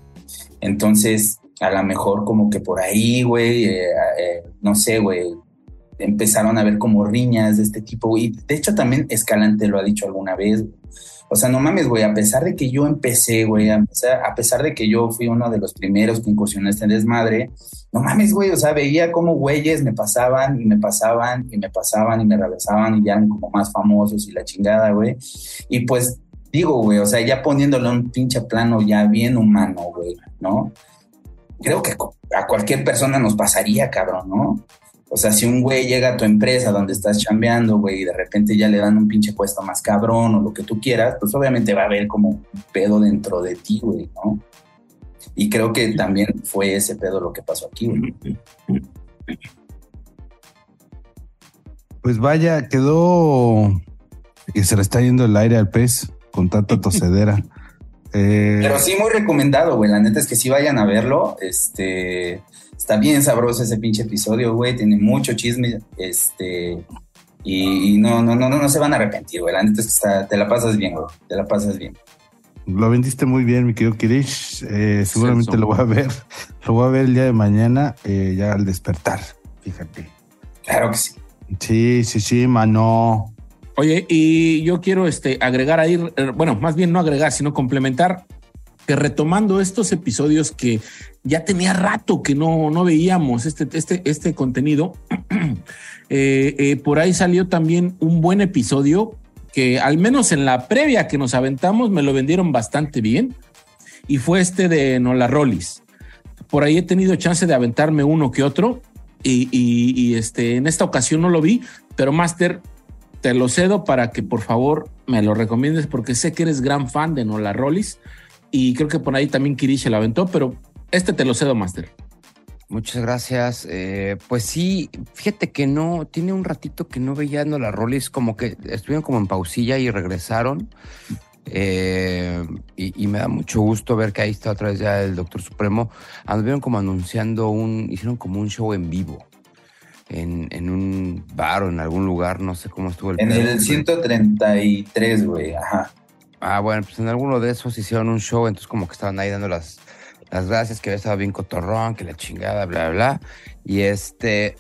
S5: Entonces, a lo mejor como que por ahí, güey, eh, eh, no sé, güey, empezaron a ver como riñas de este tipo, güey. De hecho, también Escalante lo ha dicho alguna vez, güey. O sea, no mames, güey, a pesar de que yo empecé, güey, a, a pesar de que yo fui uno de los primeros que incursionó este desmadre, no mames, güey, o sea, veía como güeyes me pasaban y me pasaban y me pasaban y me reversaban y ya eran como más famosos y la chingada, güey. Y pues, digo, güey, o sea, ya poniéndolo en un pinche plano ya bien humano, güey, ¿no? Creo que a cualquier persona nos pasaría, cabrón, ¿no? O sea, si un güey llega a tu empresa donde estás chambeando, güey, y de repente ya le dan un pinche puesto más cabrón o lo que tú quieras, pues obviamente va a haber como un pedo dentro de ti, güey, ¿no? Y creo que también fue ese pedo lo que pasó aquí, güey.
S4: Pues vaya, quedó que se le está yendo el aire al pez con tanta tosedera. eh...
S5: Pero sí, muy recomendado, güey. La neta es que sí vayan a verlo. Este... Está bien sabroso ese pinche episodio, güey. Tiene mucho chisme, este... Y, y no, no, no, no, no se van a arrepentir, güey. La neta es que está, te la pasas bien, güey. Te la pasas bien.
S4: Lo vendiste muy bien, mi querido Kirish. Eh, seguramente Celso. Lo voy a ver. Lo voy a ver el día de mañana, eh, ya al despertar. Fíjate.
S5: Claro que sí.
S4: Sí, sí, sí, mano.
S3: Oye, y yo quiero este, agregar ahí, bueno, más bien no agregar, sino complementar, que retomando estos episodios que ya tenía rato que no, no veíamos este, este, este contenido, eh, eh, por ahí salió también un buen episodio que al menos en la previa que nos aventamos me lo vendieron bastante bien, y fue este de Nola Rollis. Por ahí he tenido chance de aventarme uno que otro, y, y, y este, en esta ocasión no lo vi, pero Master, te lo cedo para que por favor me lo recomiendes, porque sé que eres gran fan de Nola Rollis, y creo que por ahí también Kirish se lo aventó, pero este te lo cedo, Master.
S2: Muchas gracias. Eh, pues sí, fíjate que no, tiene un ratito que no veía Nola Rollis, como que estuvieron como en pausilla y regresaron. Eh, y, y me da mucho gusto ver que ahí está otra vez ya el Doctor Supremo. Anduvieron como anunciando un, hicieron como un show en vivo. En, en un bar o en algún lugar, no sé cómo estuvo el
S5: En
S2: pedo,
S5: el ciento treinta y tres, güey, ajá.
S2: Ah, bueno, pues en alguno de esos hicieron un show, entonces como que estaban ahí dando las, las gracias, que había estado bien cotorrón, que la chingada, bla, bla, bla. Y este...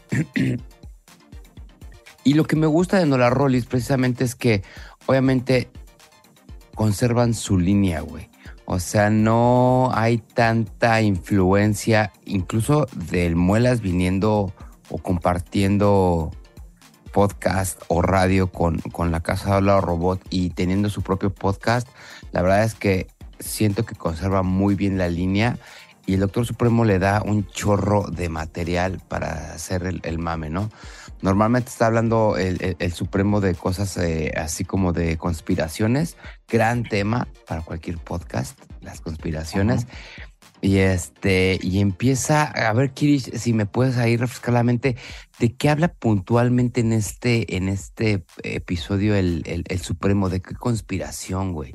S2: y lo que me gusta de Nola Rollis precisamente es que, obviamente, conservan su línea, güey. O sea, no hay tanta influencia, incluso del Muelas viniendo o compartiendo podcast o radio con, con La Casa de Hola Robot y teniendo su propio podcast. La verdad es que siento que conserva muy bien la línea y el Doctor Supremo le da un chorro de material para hacer el, el mame, ¿no? Normalmente está hablando el, el, el Supremo de cosas eh, así como de conspiraciones. Gran tema para cualquier podcast, las conspiraciones. Uh-huh. Y este, y empieza, a ver, Kirish, si me puedes ahí refrescar la mente, ¿de qué habla puntualmente en este, en este episodio el, el, el Supremo? ¿De qué conspiración, güey?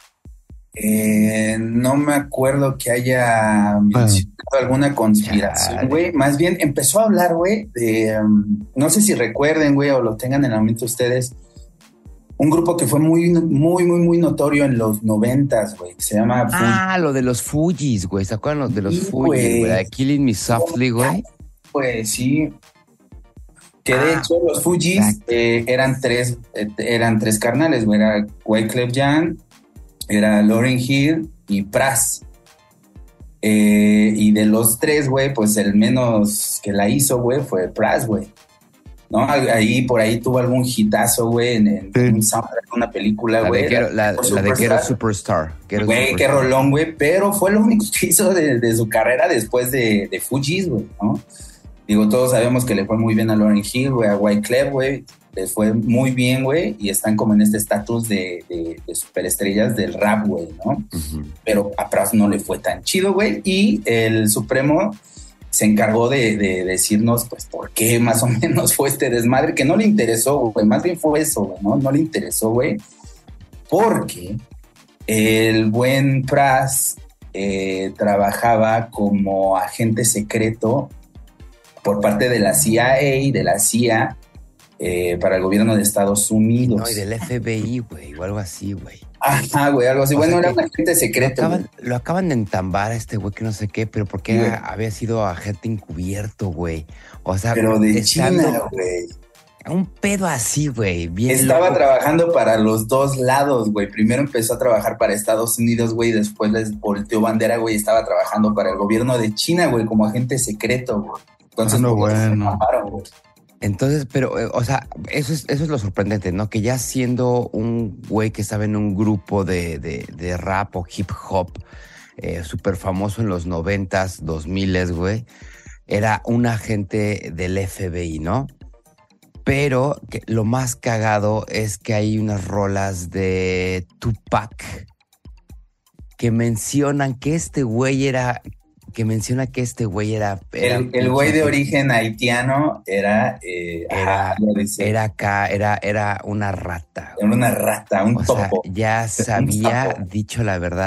S5: Eh, no me acuerdo que haya mencionado ah, alguna conspiración, güey. Más bien empezó a hablar, güey, de, um, no sé si recuerden, güey, o lo tengan en la mente ustedes, un grupo que fue muy, muy, muy, muy notorio en los noventas, güey, que se llama...
S2: Ah, Fuji. Lo de los Fujis, güey, ¿se acuerdan los de los sí, Fujis, güey? Killing Me Softly, güey.
S5: Pues sí. Que de ah, hecho los Fujis eh, eran tres, eh, eran tres carnales, güey, era Wyclef Jean, era Lauryn Hill y Pras. Eh, y de los tres, güey, pues el menos que la hizo, güey, fue Pras, güey. ¿No? Ahí, por ahí tuvo algún hitazo, güey, en, en sí. un soundtrack, una película, güey.
S2: La, la, la de Quiero Superstar.
S5: Güey, qué rolón, güey, pero fue lo único que hizo de, de su carrera después de, de Fujis, güey, ¿no? Digo, todos sabemos que le fue muy bien a Lauryn Hill, güey, a Wyclef, güey, les fue muy bien, güey, y están como en este estatus de, de, de superestrellas del rap, güey, ¿no? Uh-huh. Pero a Pras no le fue tan chido, güey, y el Supremo se encargó de, de decirnos, pues, por qué más o menos fue este desmadre, que no le interesó, güey, más bien fue eso, güey, ¿no? No le interesó, güey, porque el buen Pras eh, trabajaba como agente secreto por parte de la C I A y de la C I A eh, para el gobierno de Estados Unidos.
S2: No, y del F B I, güey, o algo así, güey.
S5: Ajá, güey, algo así. O bueno, era un agente secreto.
S2: Lo acaban, lo acaban de entambar a este güey que no sé qué, pero porque era, había sido agente encubierto, güey. O sea,
S5: pero de China, güey.
S2: Un pedo así, güey. Bien
S5: Estaba
S2: loco.
S5: trabajando para los dos lados, güey. Primero empezó a trabajar para Estados Unidos, güey, y después les volteó bandera, güey. Estaba trabajando para el gobierno de China, güey, como agente secreto, güey. Entonces,
S4: ah, no, bueno. Se
S5: llamaron, güey.
S2: Entonces, pero, eh, o sea, eso es, eso es lo sorprendente, ¿no? Que ya siendo un güey que estaba en un grupo de, de, de rap o hip hop eh, súper famoso en los noventas, dos miles, güey, era un agente del F B I, ¿no? Pero que lo más cagado es que hay unas rolas de Tupac que mencionan que este güey era... que menciona que este güey era... era
S5: el, el güey de origen haitiano era... Eh,
S2: era, ajá, era acá, era, era una rata.
S5: Era una rata, un
S2: o
S5: topo.
S2: Sea, ya se había dicho la verdad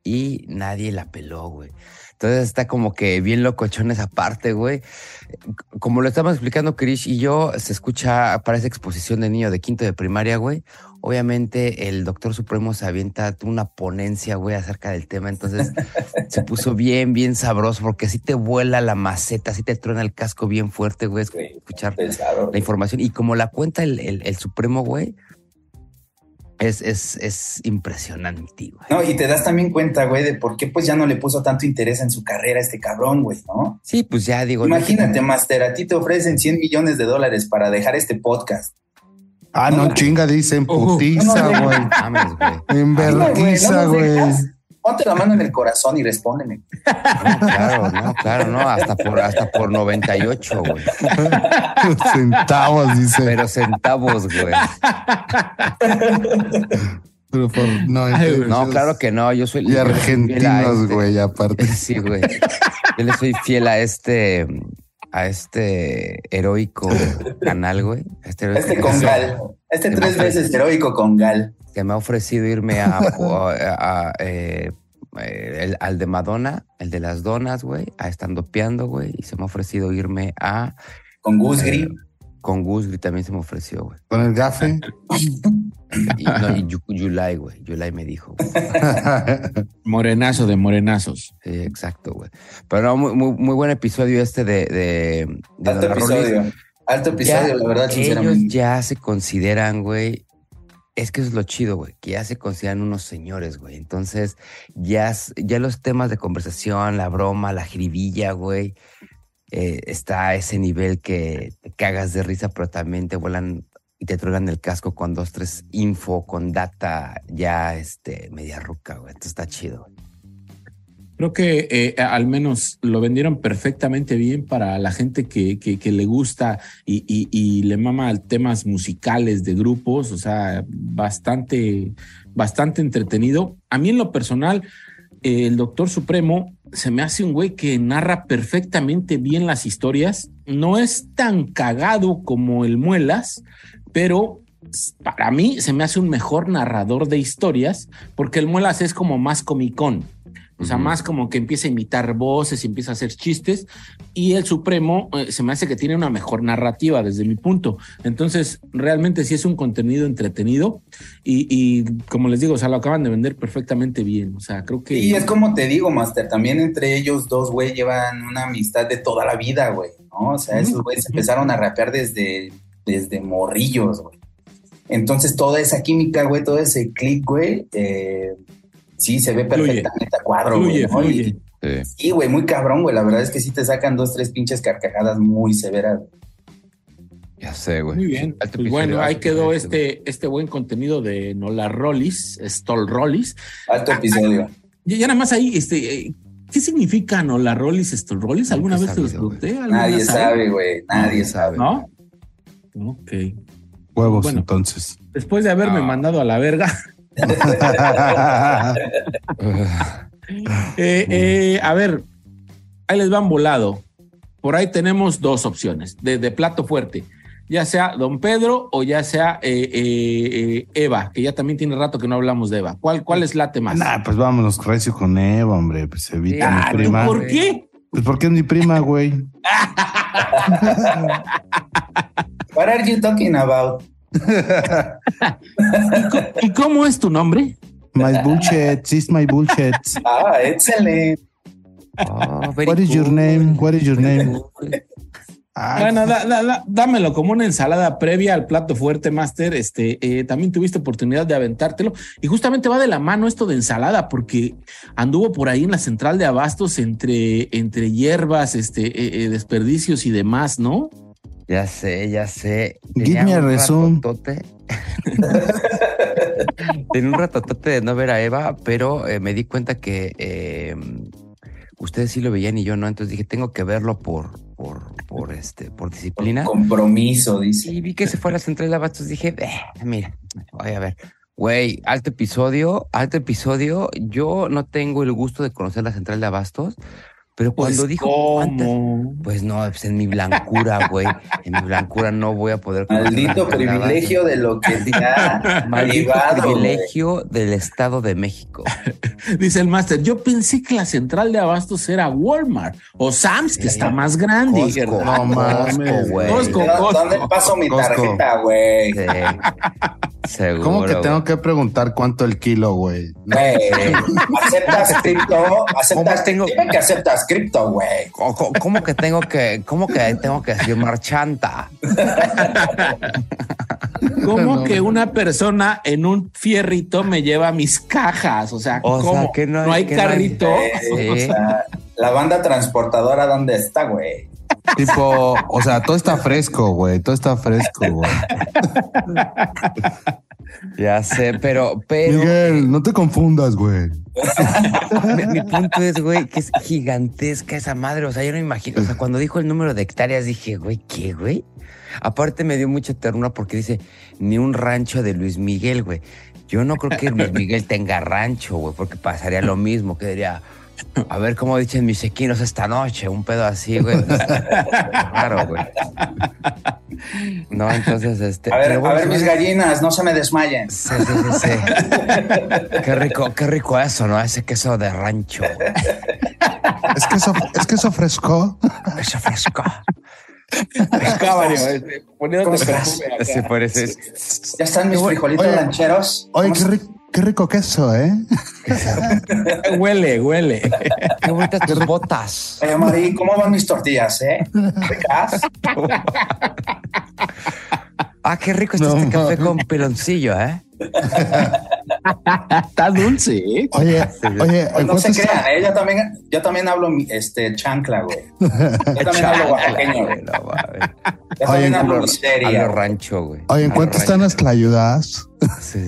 S2: y nadie la peló, güey. Entonces está como que bien locochón esa parte, güey. Como lo estamos explicando Krish y yo, se escucha, parece exposición de niño de quinto de primaria, güey. Obviamente el doctor Supremo se avienta una ponencia, güey, acerca del tema. Entonces se puso bien, bien sabroso, porque así te vuela la maceta, así te truena el casco bien fuerte, güey, escuchar pesado, la información. Y como la cuenta el, el, el Supremo, güey, Es, es, es impresionante, güey.
S5: No, y te das también cuenta, güey, de por qué pues ya no le puso tanto interés en su carrera a este cabrón, güey, ¿no?
S2: Sí, pues ya digo...
S5: Imagínate, no, Master, a ti te ofrecen cien millones de dólares para dejar este podcast.
S4: Ah, no, no chinga, dicen putiza, güey. Uh, no, en vergüenza, güey.
S5: Ponte la mano en el corazón y respóndeme.
S2: No, claro, no, claro, no, hasta por, hasta por noventa y ocho, güey.
S4: Centavos, dice.
S2: Pero centavos, güey.
S4: Pero por no,
S2: Ay, no, claro que no, yo soy...
S4: Y argentinos, güey, este, aparte.
S2: Sí, güey. Yo le soy fiel a este... a este heroico canal, güey.
S5: Este, este con Gal. Este tres veces heroico con Gal.
S2: Que me ha ofrecido irme a, a, a, a eh, el, al de Madonna, el de las donas, güey, a estandopeando, güey, y se me ha ofrecido irme a...
S5: Con Gusgri. Eh,
S2: con Gusgri también se me ofreció, güey.
S4: ¿Con el gafe?
S2: Y, no, y Yulai, güey. Yulai me dijo.
S3: Morenazo de morenazos.
S2: Sí, exacto, güey. Pero no, muy, muy, muy buen episodio este de... de, de
S5: Alto episodio. Rolis. Alto episodio, ya, la verdad, sinceramente.
S2: Ellos ya se consideran, güey... Es que eso es lo chido, güey, que ya se consideran unos señores, güey. Entonces, ya, ya los temas de conversación, la broma, la jiribilla, güey, eh, está a ese nivel que te cagas de risa, pero también te vuelan y te truenan el casco con dos, tres info, con data ya este, media ruca, güey. Entonces está chido, güey.
S3: Creo que eh, al menos lo vendieron perfectamente bien para la gente que, que, que le gusta y, y, y le mama temas musicales de grupos, o sea, bastante, bastante entretenido. A mí en lo personal, eh, el Doctor Supremo se me hace un güey que narra perfectamente bien las historias. No es tan cagado como el Muelas, pero para mí se me hace un mejor narrador de historias porque el Muelas es como más comicón. O sea, uh-huh. más como que empieza a imitar voces y empieza a hacer chistes. Y el Supremo eh, se me hace que tiene una mejor narrativa desde mi punto. Entonces, realmente sí es un contenido entretenido. Y, y como les digo, o sea, lo acaban de vender perfectamente bien. O sea, creo que...
S5: Y es como te digo, Master, también entre ellos dos, güey, llevan una amistad de toda la vida, güey, ¿no? O sea, esos güeyes uh-huh. empezaron a rapear desde, desde morrillos, güey. Entonces, toda esa química, güey, todo ese click, güey... Eh, sí, se ve perfectamente fluye. A cuadro,
S3: fluye,
S5: güey. ¿no?
S3: Fluye.
S5: Y, sí, güey, muy cabrón, güey. La verdad es que sí te sacan dos, tres pinches carcajadas muy severas.
S2: Ya sé, güey.
S3: Muy bien. Pues bueno, ahí quedó este, este buen contenido de Nola Rollis, Stol Rollis.
S5: Alto ah, episodio.
S3: Ah, ya, ya nada más ahí, este, ¿qué significa Nola Rollis, Stol Rollis? ¿Alguna vez te los pregunté?
S5: Nadie sabe, güey. Nadie sabe.
S3: ¿No? Ok.
S4: Huevos, bueno, entonces.
S3: Después de haberme ah. mandado a la verga. eh, eh, a ver, ahí les van volado. Por ahí tenemos dos opciones de, de plato fuerte, ya sea Don Pedro o ya sea eh, eh, Eva, que ya también tiene rato que no hablamos de Eva. ¿Cuál, cuál es late más?
S4: Nah, pues vámonos recio con Eva, hombre. Pues evita
S3: ah,
S4: mi prima.
S3: ¿Por qué?
S4: Pues porque es mi prima, güey.
S5: What are you talking about?
S3: ¿Y cómo es tu nombre?
S4: My bullshit, it's my bullshit.
S5: Ah, excelente.
S2: Oh,
S4: What is cool. your name? What is your name?
S3: Ah, bueno, da, da, da, dámelo como una ensalada previa al plato fuerte, Master. Este, eh, también tuviste oportunidad de aventártelo y justamente va de la mano esto de ensalada porque anduvo por ahí en la central de abastos entre, entre hierbas, este, eh, eh, desperdicios y demás, ¿no?
S2: Ya sé, ya sé.
S4: Give me a resumen.
S2: Tenía un ratotote de no ver a Eva, pero eh, me di cuenta que eh, ustedes sí lo veían y yo no, entonces dije, tengo que verlo por, por, por, este, por disciplina.
S5: Por compromiso, dice.
S2: Y vi que se fue a la central de abastos, dije, eh, mira, voy a ver. Güey, alto episodio, alto episodio. Yo no tengo el gusto de conocer la central de abastos, Pero cuando
S3: Pues,
S2: dijo
S3: ¿cómo?
S2: cuántas, pues no, pues en mi blancura, güey, en mi blancura no voy a poder.
S5: Maldito privilegio de lo que te ha
S2: Maldito
S5: privado,
S2: privilegio del Estado de México.
S3: Dice el máster, yo pensé que la central de abastos era Walmart o Sam's, que
S2: Sí.
S3: está más grande.
S2: Costco,
S4: No mames,
S2: Costco, güey.
S3: Costco.
S5: güey. ¿Dónde paso mi
S4: Costco.
S5: tarjeta, güey?
S2: Sí. Seguro.
S4: ¿Cómo que
S2: güey.
S4: tengo que preguntar cuánto el kilo, güey?
S5: Güey, ¿aceptas cripto? ¿Aceptas?
S2: tengo-
S5: Dime que aceptas cripto, güey.
S2: ¿Cómo, cómo- cómo que tengo que, cómo que tengo que decir marchanta?
S3: ¿Cómo
S4: No,
S3: que
S4: no.
S3: una persona en un fierrito me lleva mis cajas? O sea,
S2: O sea,
S3: ¿cómo?
S2: que no
S3: no
S2: hay-
S3: hay,
S2: que no hay-
S3: carrito.
S5: Eh,
S2: Sí.
S5: o sea, la banda transportadora, ¿dónde está, güey?
S4: Tipo, o sea, todo está fresco, güey. Todo está fresco, güey.
S2: Ya sé, pero, pero
S4: Miguel, no te confundas, güey.
S2: mi, mi punto es, güey, que es gigantesca esa madre. O sea, yo no me imagino. O sea, cuando dijo el número de hectáreas, dije, güey, ¿qué, güey? Aparte me dio mucha ternura porque dice, ni un rancho de Luis Miguel, güey. Yo no creo que Luis Miguel tenga rancho, güey, porque pasaría lo mismo, que diría, a ver cómo dicen mis equinos esta noche, un pedo así, güey. Claro, güey. No, entonces, este...
S5: A ver,
S2: pero
S5: a
S2: bueno,
S5: ver mis
S2: ¿sabes?
S5: gallinas, no se me desmayen.
S2: Sí, sí, sí, sí. Qué rico, qué rico eso, ¿no? Ese queso de rancho.
S4: Es que eso, es que eso fresco.
S2: Queso fresco.
S5: ¿Cómo estás?
S2: Sí, parece.
S5: ¿Ya están mis frijolitos
S4: Oye.
S5: rancheros?
S4: Oye,
S5: ¿Cómo
S4: qué, ri- qué rico queso, ¿eh?
S3: Huele, huele.
S2: Qué bonitas tus botas.
S5: Oye, Mari, ¿cómo van mis tortillas, eh? ¿Ricas?
S2: Ah, qué rico está
S4: No,
S2: este café
S4: mames.
S2: con peloncillo, ¿eh?
S3: Está dulce, ¿eh?
S4: Oye, oye,
S5: No
S4: ¿cuánto
S5: se
S4: está?
S5: crean, ¿eh? Yo también, yo también hablo mi- este, chancla, güey. Yo también hablo oaxaqueño, güey.
S2: No, mames.
S5: Yo también
S4: Oye,
S5: hablo
S2: Hablo,
S5: miseria.
S2: hablo
S5: güey.
S2: rancho, güey.
S4: Oye, ¿en
S2: Hablo
S4: cuánto están
S2: rancho.
S4: las tlayudas?
S2: Sí, sí,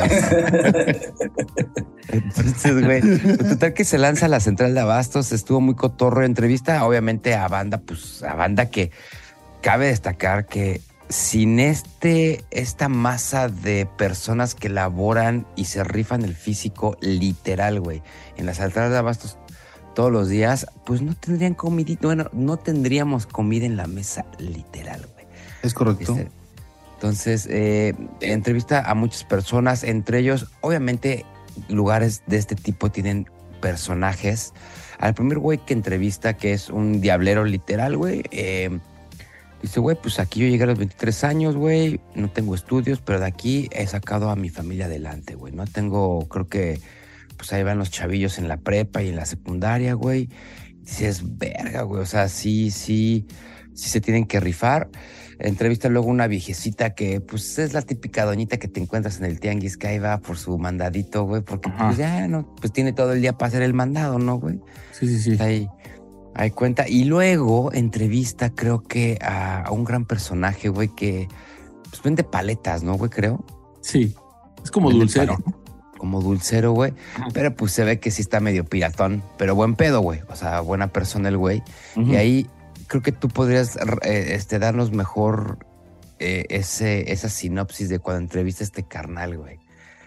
S2: sí. Entonces, güey, pues, total que se lanza a la central de abastos, estuvo muy cotorro. Entrevista, obviamente, a banda, pues a banda que cabe destacar que sin este, esta masa de personas que laboran y se rifan el físico literal, güey, en la central de abastos todos los días, pues no tendrían comidita, bueno, no tendríamos comida en la mesa literal, güey.
S4: Es correcto.
S2: Este, Entonces, eh, entrevista a muchas personas, entre ellos, obviamente, lugares de este tipo tienen personajes. Al primer güey que entrevista, que es un diablero literal, güey, eh, dice, güey, pues aquí yo llegué a los veintitrés años, güey, no tengo estudios, pero de aquí he sacado a mi familia adelante, güey. No tengo, creo que, pues ahí van los chavillos en la prepa y en la secundaria, güey. Dices, verga, güey, o sea, sí, sí, sí se tienen que rifar. Entrevista luego una viejecita que, pues, es la típica doñita que te encuentras en el tianguis, que ahí va por su mandadito, güey, porque,
S3: Ajá.
S2: pues, ya, no, pues tiene todo el día para hacer el mandado, ¿no, güey?
S3: Sí, sí, sí.
S2: Ahí, ahí cuenta. Y luego entrevista, creo que a, a un gran personaje, güey, que, pues, vende paletas, ¿no, güey? Creo.
S3: Sí. Es como
S2: Vende
S3: dulcero,
S2: paletas.
S3: ¿no?
S2: Como dulcero, güey. Pero pues se ve que sí está medio piratón, pero buen pedo, güey. O sea, buena persona el güey.
S3: Ujú.
S2: Y ahí creo que tú podrías eh, este, darnos mejor eh, ese, esa sinopsis de cuando entrevista a este carnal, güey.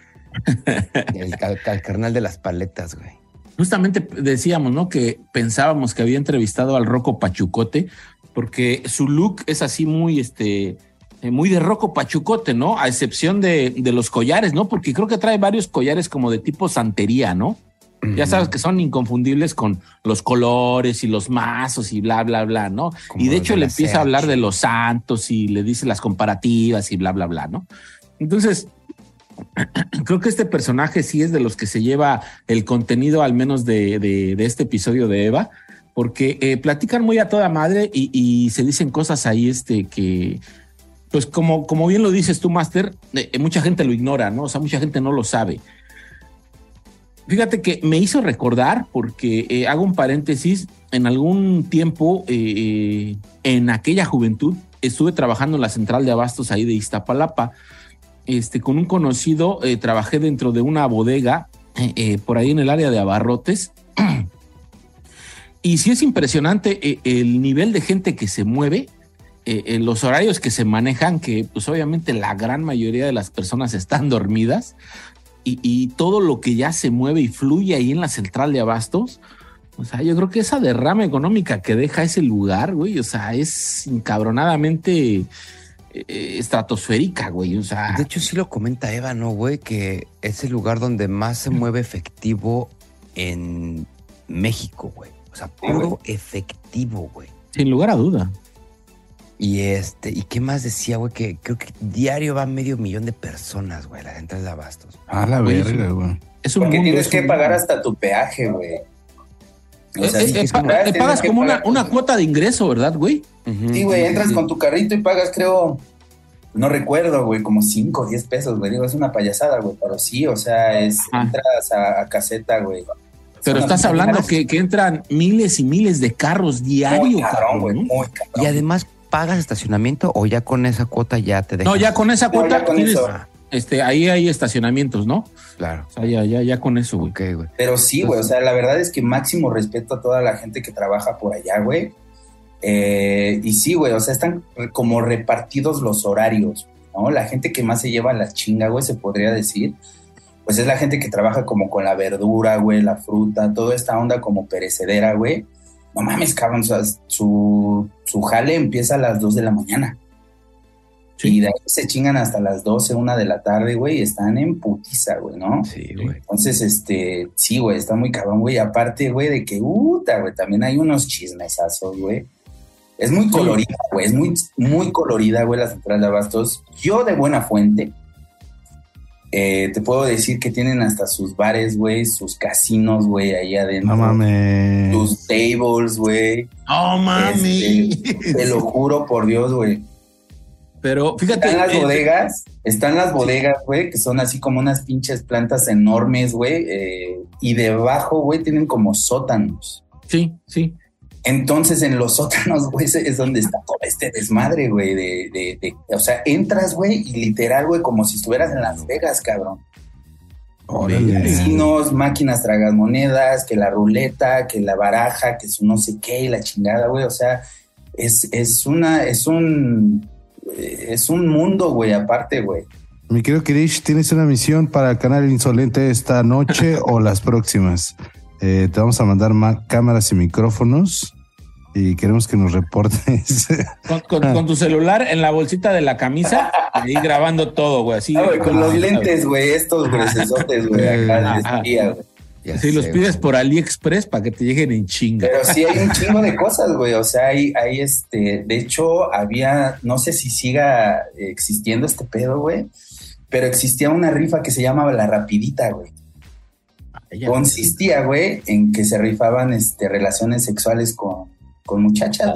S2: El, cal- el carnal de las paletas, güey.
S3: Justamente decíamos, ¿no? Que pensábamos que había entrevistado al Rocco Pachucote, porque su look es así muy, este, eh, muy de Rocco Pachucote, ¿no? A excepción de, de los collares, ¿no? Porque creo que trae varios collares como de tipo santería, ¿no? Ya sabes que son inconfundibles con los colores y los mazos y bla, bla, bla, ¿no?
S2: Como
S3: Y de
S2: los
S3: hecho
S2: de
S3: le
S2: la
S3: empieza
S2: C H.
S3: a hablar de los santos y le dice las comparativas y bla, bla, bla, ¿no? Entonces, creo que este personaje sí es de los que se lleva el contenido, al menos de, de, de este episodio de Eva, porque eh, platican muy a toda madre y, y se dicen cosas ahí este, que, pues como, como bien lo dices tú, Master, eh, mucha gente lo ignora, ¿no? O sea, mucha gente no lo sabe. Fíjate que me hizo recordar, porque eh, hago un paréntesis, en algún tiempo, eh, en aquella juventud, estuve trabajando en la central de abastos ahí de Iztapalapa. Este, con un conocido, eh, trabajé dentro de una bodega eh, eh, por ahí en el área de abarrotes. Y sí es impresionante eh, el nivel de gente que se mueve, eh, eh, los horarios que se manejan, que pues obviamente la gran mayoría de las personas están dormidas, y, y todo lo que ya se mueve y fluye ahí en la central de abastos. O sea, yo creo que esa derrama económica que deja ese lugar, güey, o sea, es encabronadamente eh, estratosférica, güey. O sea,
S2: de hecho, sí lo comenta Eva, ¿no, güey? Que es el lugar donde más se mueve efectivo en México, güey. O sea, puro efectivo, güey.
S3: Sin lugar a duda.
S2: Y este, ¿y qué más decía, güey? Que creo que diario va medio millón de personas, güey, a las centrales de abastos.
S4: A la verga, güey.
S3: Es un
S5: Porque
S3: mundo,
S5: tienes
S3: es
S5: que
S3: un
S5: pagar
S3: mundo.
S5: hasta tu peaje, güey. O sea,
S3: Eh,
S5: si
S3: eh,
S5: es
S3: pa-
S5: comprar,
S3: te
S5: tienes
S3: pagas
S5: que
S3: como una,
S5: pagar
S3: una
S5: tus-
S3: cuota de ingreso, ¿verdad, güey?
S5: Sí, güey, entras con tu carrito y pagas, creo, no recuerdo, güey, como cinco o diez pesos, güey. Digo, es una payasada, güey, pero sí, o sea, es,
S3: Ajá.
S5: entras a, a caseta, güey.
S3: Pero
S5: Son
S3: estás
S5: unas
S3: hablando
S5: maneras
S3: que, que entran miles y miles de carros diario,
S5: muy cabrón, güey,
S3: ¿no?
S5: muy cabrón.
S2: Y además, ¿pagas estacionamiento o ya con esa cuota ya te dejan?
S3: No, ya con esa
S5: No,
S3: cuota
S5: ya con
S3: tienes,
S5: eso.
S3: este, ahí hay estacionamientos, ¿no?
S2: Claro.
S3: O sea, ya, ya, ya con eso, güey.
S2: Ok, güey.
S5: Pero sí, güey, o sea, la verdad es que máximo respeto a toda la gente que trabaja por allá, güey. Eh, y sí, güey, o sea, están como repartidos los horarios, ¿no? La gente que más se lleva la chinga, güey, se podría decir, pues es la gente que trabaja como con la verdura, güey, la fruta, toda esta onda como perecedera, güey. No mames, cabrón, o sea, su, su jale empieza a las dos de la mañana.
S3: Sí.
S5: Y de ahí se chingan hasta las doce, una de la tarde, güey, y están en putiza, güey, ¿no?
S2: Sí, güey.
S5: Entonces, este, sí, güey, está muy cabrón, güey. Aparte, güey, de que, puta, güey, también hay unos chismesazos, güey. Es muy colorida, güey, es muy, muy colorida, güey, la central de abastos. Yo, de buena fuente, eh, te puedo decir que tienen hasta sus bares, güey, sus casinos, güey, ahí adentro.
S4: No mames.
S5: Sus tables, güey.
S3: ¡Oh, mami!
S5: Este, te lo juro por Dios, güey.
S3: Pero fíjate.
S5: Están las
S3: eh,
S5: bodegas, están las bodegas, güey, que son así como unas pinches plantas enormes, güey, eh, y debajo, güey, tienen como sótanos.
S3: Sí, sí.
S5: Entonces, en los sótanos, güey, es donde está todo este desmadre, güey, de, de, de, o sea, entras, güey, y literal, güey, como si estuvieras en Las Vegas, cabrón.
S4: Órale.
S5: Casinos, máquinas tragamonedas, que la ruleta, que la baraja, que su no sé qué, y la chingada, güey, o sea, es, es una, es un... es un mundo, güey, aparte, güey.
S4: Mi querido Kirish, ¿tienes una misión para el canal Insolente esta noche o las próximas? Eh, te vamos a mandar ma- cámaras y micrófonos y queremos que nos reportes.
S3: Con, con, con tu celular en la bolsita de la camisa, ahí grabando todo, güey. Así,
S5: Ah, güey, con los
S3: ah,
S5: lentes, güey, estos gruesotes, güey, acá de
S3: Ajá.
S5: espía, güey.
S2: Ya
S3: Si los
S2: sé,
S3: pides
S2: güey.
S3: por AliExpress para que te lleguen en chinga.
S5: Pero sí hay un chingo de cosas, güey, o sea, hay, hay este, de hecho, había, no sé si siga existiendo este pedo, güey, pero existía una rifa que se llamaba La Rapidita, güey.
S3: Ya.
S5: Consistía, güey, en que se rifaban, este, relaciones sexuales con, con muchachas.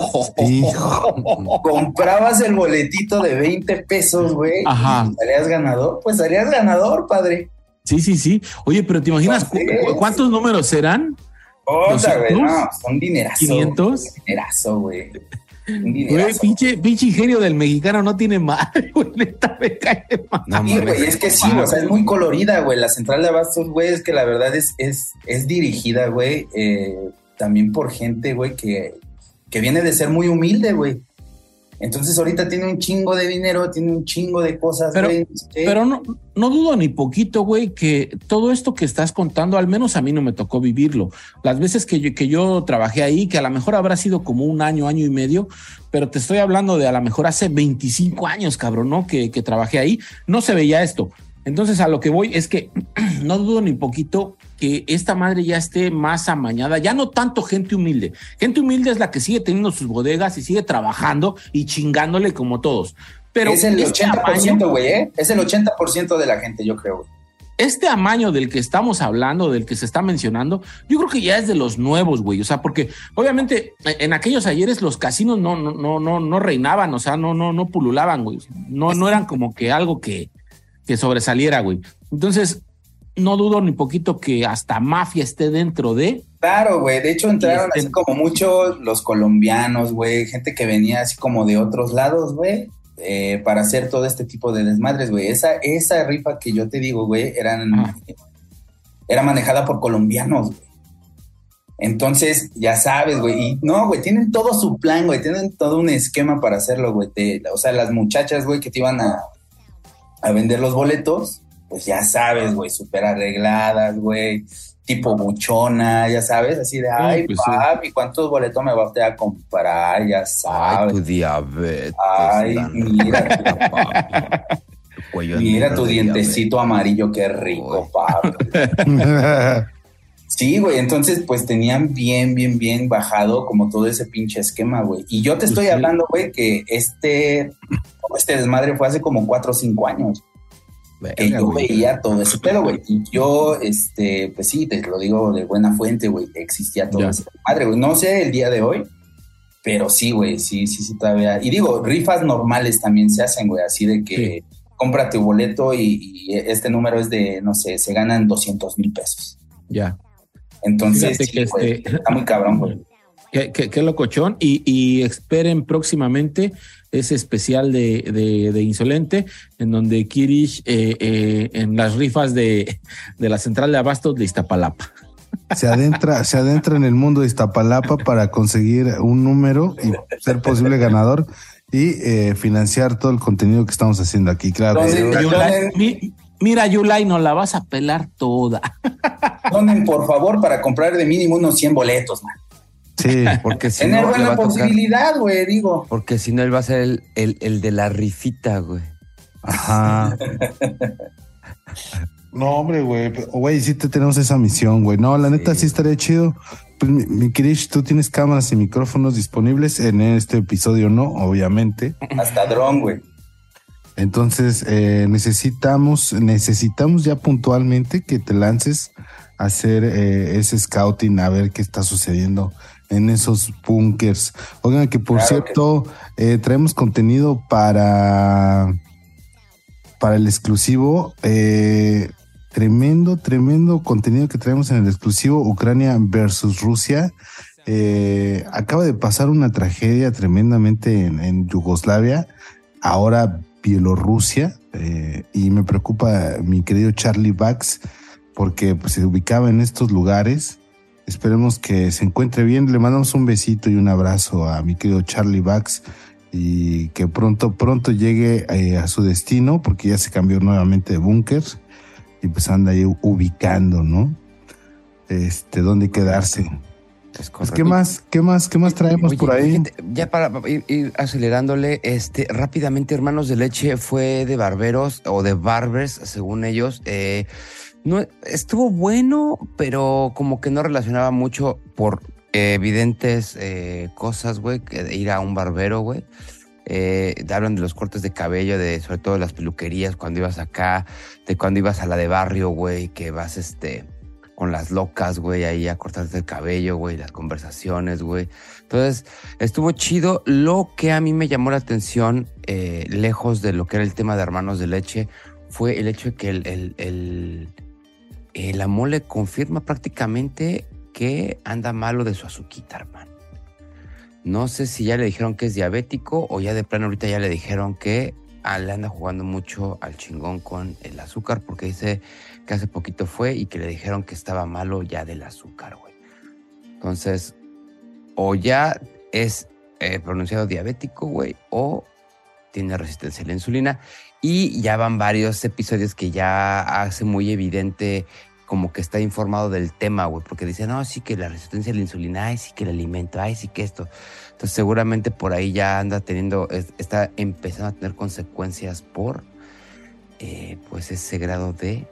S4: Hijo.
S5: Comprabas el boletito de veinte pesos, güey,
S3: Ajá.
S5: y salías ganador, pues salías ganador, padre.
S3: Sí, sí, sí. Oye, pero ¿te imaginas cu-
S5: Entonces-
S3: cu- cuántos números serán?
S5: Otra, güey,
S3: ¿doscientos?
S5: no, son dinerazo.
S3: ¿quinientos?
S5: güey, Dinerazo, güey. Un
S3: Güey,
S5: dinerazo.
S3: pinche, pinche ingenio del mexicano no tiene madre, güey. Neta, me cae de madre.
S2: No,
S5: Sí,
S2: mames.
S5: güey, es que sí, o sea, es muy colorida, güey. La central de abastos, güey, es que la verdad es, es, es dirigida, güey, eh, también por gente, güey, que, que viene de ser muy humilde, güey. Entonces ahorita tiene un chingo de dinero, tiene un chingo de cosas,
S3: Pero-
S5: güey. ¿sí?
S3: Pero no, no dudo ni poquito, güey, que todo esto que estás contando, al menos a mí no me tocó vivirlo. Las veces que yo, que yo trabajé ahí, que a lo mejor habrá sido como un año, año y medio, pero te estoy hablando de a lo mejor hace veinticinco años, cabrón, ¿no? Que, que trabajé ahí, no se veía esto. Entonces a lo que voy es que no dudo ni poquito que esta madre ya esté más amañada, ya no tanto gente humilde. Gente humilde es la que sigue teniendo sus bodegas y sigue trabajando y chingándole como todos. Pero
S5: es el
S3: este
S5: ochenta por ciento,
S3: amaño-
S5: güey, ¿eh? Es el ochenta por ciento de la gente, yo creo, güey.
S3: Este amaño del que estamos hablando, del que se está mencionando, yo creo que ya es de los nuevos, güey. O sea, porque obviamente en aquellos ayeres los casinos no, no, no, no, no reinaban, o sea, no, no, no pululaban, güey. No, no eran como que algo que, que sobresaliera, güey. Entonces, no dudo ni poquito que hasta mafia esté dentro de.
S5: Claro, güey. De hecho, entraron
S3: Y este-
S5: así como muchos los colombianos, güey. Gente que venía así como de otros lados, güey. Eh, para hacer todo este tipo de desmadres, güey. Esa, esa rifa que yo te digo, güey, eran,
S3: Ajá.
S5: era manejada por colombianos, güey. Entonces, ya sabes, güey. Y no, güey, tienen todo su plan, güey. Tienen todo un esquema para hacerlo, güey. Te- O sea, las muchachas, güey, que te iban a, a vender los boletos, pues ya sabes, güey, súper arregladas, güey. tipo buchona, ya sabes, así de, ay,
S3: pues
S5: papi, ¿cuántos boletos me vas a comprar? Ya sabes.
S2: Ay, tu diabetes.
S5: Ay, mira,
S2: papi. Cuello
S5: mira tu dientecito amarillo, qué rico, papi. Sí, güey, entonces pues tenían bien, bien, bien bajado como todo ese pinche esquema, güey. Y yo te estoy
S3: Usted...
S5: hablando, güey, que este, este desmadre fue hace como cuatro o cinco años. Verga, que yo güey. veía todo ese pedo, güey. Y yo, este, pues sí, te lo digo de buena fuente, güey, existía todo ya. ese desmadre, güey. No sé el día de hoy, pero sí, güey, sí, sí, sí, todavía. Y digo, rifas normales también se hacen, güey, así de que sí. compra tu boleto y, y este número es de, no sé, se ganan doscientos mil pesos.
S3: Ya.
S5: Entonces, sí, que wey, este, está muy cabrón, güey.
S3: Qué, qué, qué locochón. Y, y esperen próximamente ese especial de, de, de Insolente, en donde Kirish, eh, eh, en las rifas de, de la central de abastos de Iztapalapa.
S4: Se adentra, se adentra en el mundo de Iztapalapa para conseguir un número y ser posible ganador y eh, financiar todo el contenido que estamos haciendo aquí. Claro.
S3: Pero, Yulai, mi, mira, Yulai, nos la vas a pelar toda.
S5: Donen, por favor, para comprar de mínimo unos cien boletos, man.
S2: Sí, porque si
S5: tener
S2: no,
S5: buena posibilidad, güey, digo.
S2: Porque si no, él va a ser el, el, el de la rifita, güey.
S4: Ajá. No, hombre, güey. Güey, sí te tenemos esa misión, güey. No, la sí. neta sí estaría chido. Pues, mi, mi Kirish, tú tienes cámaras y micrófonos disponibles en este episodio, ¿no? Obviamente.
S5: Hasta dron, güey.
S4: Entonces, eh, necesitamos, necesitamos ya puntualmente que te lances a hacer eh, ese scouting, a ver qué está sucediendo en esos búnkers. Oigan, que por claro cierto, que... Eh, traemos contenido para, para el exclusivo. Eh, tremendo, tremendo contenido que traemos en el exclusivo Ucrania versus Rusia. Eh, acaba de pasar una tragedia tremendamente en, en Yugoslavia. Ahora Bielorrusia, eh, y me preocupa mi querido Charlie Bax, porque pues, se ubicaba en estos lugares. Esperemos que se encuentre bien. Le mandamos un besito y un abrazo a mi querido Charlie Bax y que pronto, pronto llegue eh, a su destino, porque ya se cambió nuevamente de búnker y pues anda ahí ubicando, ¿no? Este, dónde quedarse. Es pues, ¿qué más? ¿Qué más? ¿Qué más traemos Oye, por ahí?
S2: Fíjate, ya para ir, ir acelerándole, este, rápidamente, Hermanos de Leche fue de barberos o de barbers, según ellos. Eh, no, estuvo bueno, pero como que no relacionaba mucho por eh, evidentes eh, cosas, güey, que ir a un barbero, güey. Eh, hablan de los cortes de cabello, de sobre todo las peluquerías, cuando ibas acá, de cuando ibas a la de barrio, güey, que vas, este... con las locas, güey, ahí a cortarte el cabello, güey, las conversaciones, güey. Entonces, estuvo chido. Lo que a mí me llamó la atención, eh, lejos de lo que era el tema de Hermanos de Leche, fue el hecho de que el, el, el, el la mole confirma prácticamente que anda malo de su azuquita, hermano. No sé si ya le dijeron que es diabético o ya de plano ahorita ya le dijeron que ah, le anda jugando mucho al chingón con el azúcar, porque dice que hace poquito fue y que le dijeron que estaba malo ya del azúcar, güey. Entonces, o ya es eh, pronunciado diabético, güey, o tiene resistencia a la insulina. Y ya van varios episodios que ya hace muy evidente como que está informado del tema, güey, porque dice, no, sí que la resistencia a la insulina, ay, sí que el alimento, ay, sí que esto. Entonces, seguramente por ahí ya anda teniendo, está empezando a tener consecuencias por, eh, pues, ese grado de...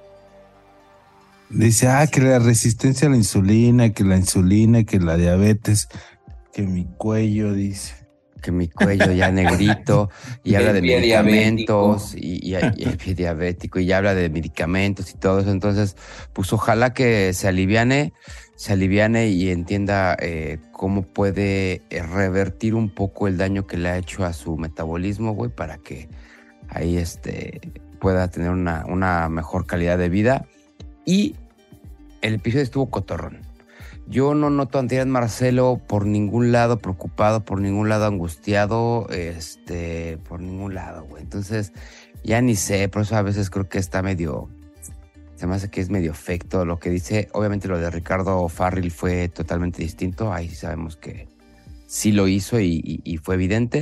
S4: Dice, ah, que la resistencia a la insulina, que la insulina, que la diabetes, que mi cuello, dice.
S2: Que mi cuello ya negrito, y habla de medicamentos, y, y, y el pie diabético, y habla de medicamentos y todo eso. Entonces, pues ojalá que se aliviane, se aliviane y entienda eh, cómo puede revertir un poco el daño que le ha hecho a su metabolismo, güey, para que ahí este, pueda tener una, una mejor calidad de vida. Y el episodio estuvo cotorrón. Yo no noto a Andrés Marcelo por ningún lado preocupado, por ningún lado angustiado, este, por ningún lado, güey. Entonces, ya ni sé, por eso a veces creo que está medio, se me hace que es medio fake todo lo que dice. Obviamente lo de Ricardo Farril fue totalmente distinto, ahí sí sabemos que sí lo hizo y, y, y fue evidente,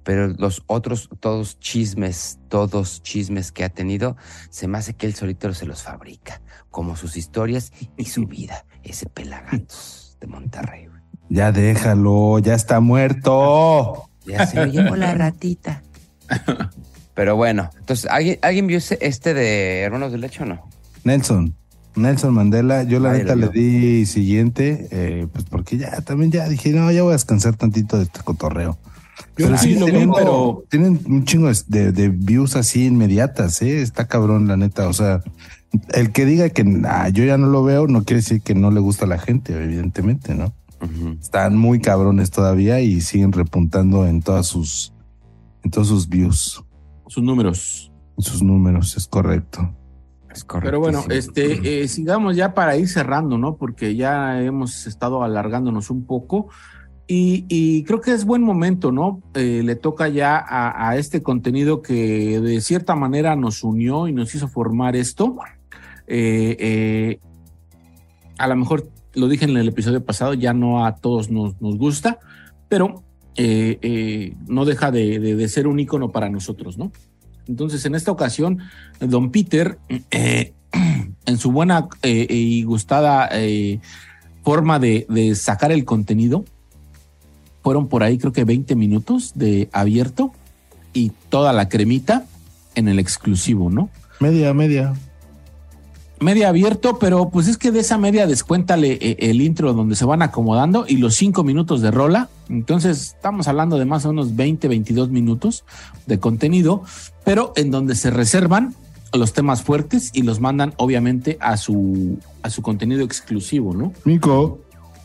S2: pero los otros, todos chismes, todos chismes que ha tenido, se me hace que él solito se los fabrica, como sus historias y su vida, ese pelagatos de Monterrey, güey.
S4: Ya déjalo, ya está muerto.
S2: Ya se lo llevó la ratita. Pero bueno, entonces, ¿alguien, ¿alguien vio este de Hermanos de Leche o no?
S4: Nelson, Nelson Mandela, yo la
S2: Nadie
S4: neta
S2: lo
S4: le
S2: vio.
S4: di siguiente, eh, pues porque ya también ya dije, no, ya voy a descansar tantito de este cotorreo.
S3: Yo sí lo vi,
S4: tienen,
S3: pero-
S4: tienen un chingo de, de views así inmediatas, ¿eh? Está cabrón, la neta. O sea, el que diga que nah, yo ya no lo veo, no quiere decir que no le gusta a la gente, evidentemente, ¿no?
S2: Uh-huh.
S4: Están muy cabrones todavía y siguen repuntando en todas sus, en todos sus views,
S3: Sus números.
S4: en sus números, es correcto.
S2: Es correcto.
S3: Pero bueno, este, eh, sigamos ya para ir cerrando, ¿no? Porque ya hemos estado alargándonos un poco y, y creo que es buen momento, ¿no? Eh, le toca ya a, a este contenido que de cierta manera nos unió y nos hizo formar esto. Eh, eh, a lo mejor lo dije en el episodio pasado, ya no a todos nos, nos gusta, pero eh, eh, no deja de, de, de ser un ícono para nosotros, ¿no? Entonces, en esta ocasión, don Peter, eh, en su buena eh, y gustada eh, forma de, de sacar el contenido, fueron por ahí creo que veinte minutos de abierto y toda la cremita en el exclusivo, ¿no?
S4: Media, media.
S3: Media abierto, pero pues es que de esa media descuéntale eh, el intro donde se van acomodando y los cinco minutos de rola. Entonces estamos hablando de más o menos veinte, veintidós minutos de contenido, pero en donde se reservan los temas fuertes y los mandan obviamente a su, a su contenido exclusivo, ¿no?
S4: Mico.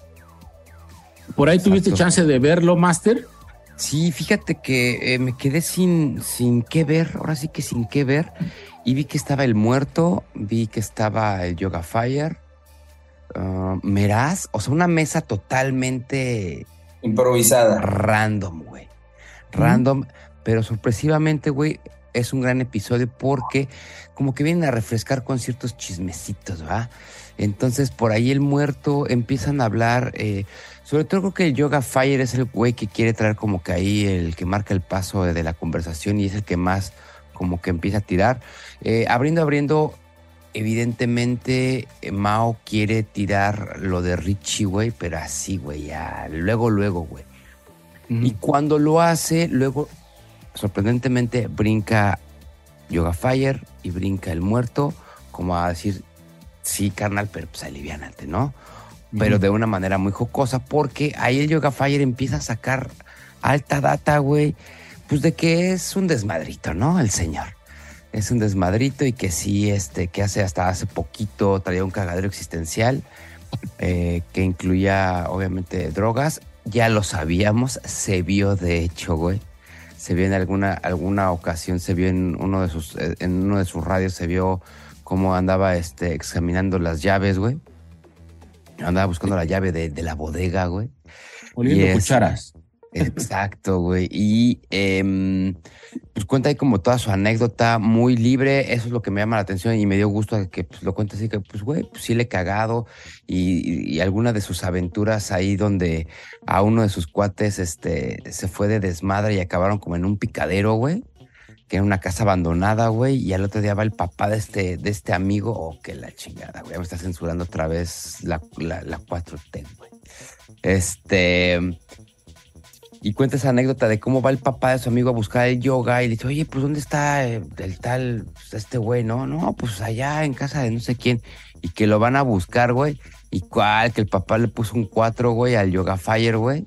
S3: Por ahí tuviste
S2: Exacto.
S3: chance de verlo, Master.
S2: Sí, fíjate que eh, me quedé sin, sin qué ver, ahora sí que sin qué ver, y vi que estaba el muerto, vi que estaba el Yoga Fire, uh, Meraz, o sea, una mesa totalmente
S5: Improvisada.
S2: random, güey. Random, pero sorpresivamente, güey, es un gran episodio porque como que vienen a refrescar con ciertos chismecitos, ¿va? Entonces, por ahí el muerto empiezan a hablar, eh, sobre todo creo que el Yoga Fire es el güey que quiere traer como que ahí el que marca el paso de, de la conversación y es el que más como que empieza a tirar. Eh, abriendo, abriendo, evidentemente eh, Mao quiere tirar lo de Richie, güey, pero así, güey, ya, luego, luego, güey.
S3: Uh-huh.
S2: Y cuando lo hace, luego, sorprendentemente, brinca Yoga Fire y brinca el muerto, como a decir, sí, carnal, pero pues aliviánate, ¿no? Pero
S3: Uh-huh.
S2: de una manera muy jocosa, porque ahí el Yoga Fire empieza a sacar alta data, güey, pues de que es un desmadrito, ¿no? El señor. Es un desmadrito y que sí, este, que hace hasta hace poquito traía un cagadero existencial eh, que incluía, obviamente, drogas. Ya lo sabíamos, se vio de hecho, güey. Se vio en alguna, alguna ocasión, se vio en uno de sus, en uno de sus radios, se vio cómo andaba este, examinando las llaves, güey. Andaba buscando la llave de, de la bodega, güey.
S3: Oliendo
S2: Y es-
S3: cucharas.
S2: Exacto, güey. Y eh, pues cuenta ahí como toda su anécdota muy libre. Eso es lo que me llama la atención y me dio gusto que pues, lo cuente así que, pues, güey, pues sí le he cagado. Y, y alguna de sus aventuras ahí donde a uno de sus cuates este, se fue de desmadre y acabaron como en un picadero, güey. Que era una casa abandonada, güey. Y al otro día va el papá de este, de este amigo. Oh, que la chingada, güey. Ya me está censurando otra vez la, la, la cuatro T, güey. Este... Y cuenta esa anécdota de cómo va el papá de su amigo a buscar el yoga y le dice, oye, pues ¿dónde está el, el tal, pues, este güey? No, no, pues allá en casa de no sé quién. Y que lo van a buscar, güey. Y cuál, que el papá le puso un cuatro, güey, al Yoga Fire, güey.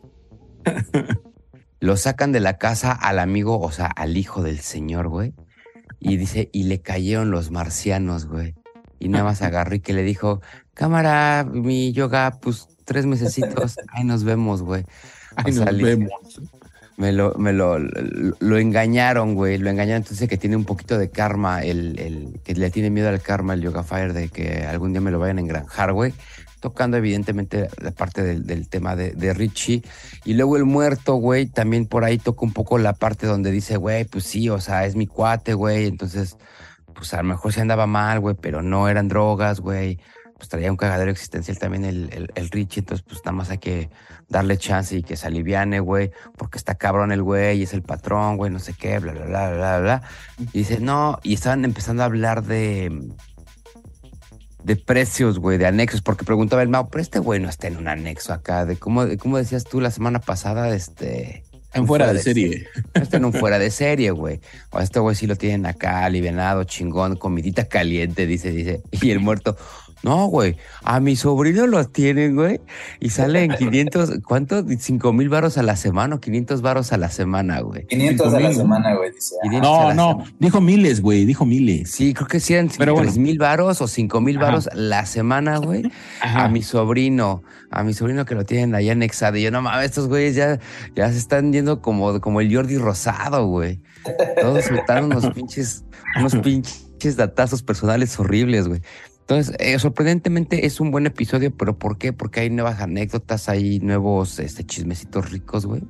S2: Lo sacan de la casa al amigo, o sea, al hijo del señor, güey. Y dice, y le cayeron los marcianos, güey. Y nada más agarró y que le dijo, cámara, mi yoga, pues tres mesecitos, ahí nos vemos, güey.
S3: Ahí
S2: O sea,
S3: nos
S2: le-
S3: vemos.
S2: Me lo, me lo, lo, lo engañaron, güey. Lo engañaron. Entonces que tiene un poquito de karma, el, el que le tiene miedo al karma, el Yoga Fire, de que algún día me lo vayan a engranjar, güey. Tocando evidentemente la parte del, del tema de, de Richie. Y luego el muerto, güey, también por ahí toca un poco la parte donde dice, güey, pues sí, o sea, es mi cuate, güey. Entonces, pues a lo mejor se andaba mal, güey, pero no eran drogas, güey. pues traía un cagadero existencial también el, el, el Richie, entonces pues nada más hay que darle chance y que se aliviane, güey, porque está cabrón el güey, y es el patrón, güey, no sé qué, bla, bla, bla, bla, bla. Y dice, no, y estaban empezando a hablar de... de precios, güey, de anexos, porque preguntaba el Mau, pero este güey no está en un anexo acá, de cómo, de cómo decías tú la semana pasada, este...
S3: En fuera, fuera de, de serie. serie.
S2: No está en un fuera de serie, güey. O este güey sí lo tienen acá, alivianado, chingón, comidita caliente, dice, dice. Y el muerto, no, güey, a mi sobrino lo tienen, güey, y sale en quinientos, ¿cuánto? cinco mil varos a la semana o quinientos varos a la semana, güey.
S5: quinientos a la semana, güey, dice.
S3: No, no, semana. Dijo miles, güey, dijo miles.
S2: Sí, creo que sí eran tres bueno. mil varos o cinco mil varos la semana, güey, a mi sobrino, a mi sobrino que lo tienen allá anexado. Y yo, no mames, estos güeyes ya, ya se están yendo como, como el Jordi Rosado, güey. Todos soltaron unos pinches, unos pinches datazos personales horribles, güey. Entonces, eh, sorprendentemente es un buen episodio, pero ¿por qué? Porque hay nuevas anécdotas, hay nuevos este, chismecitos ricos, güey.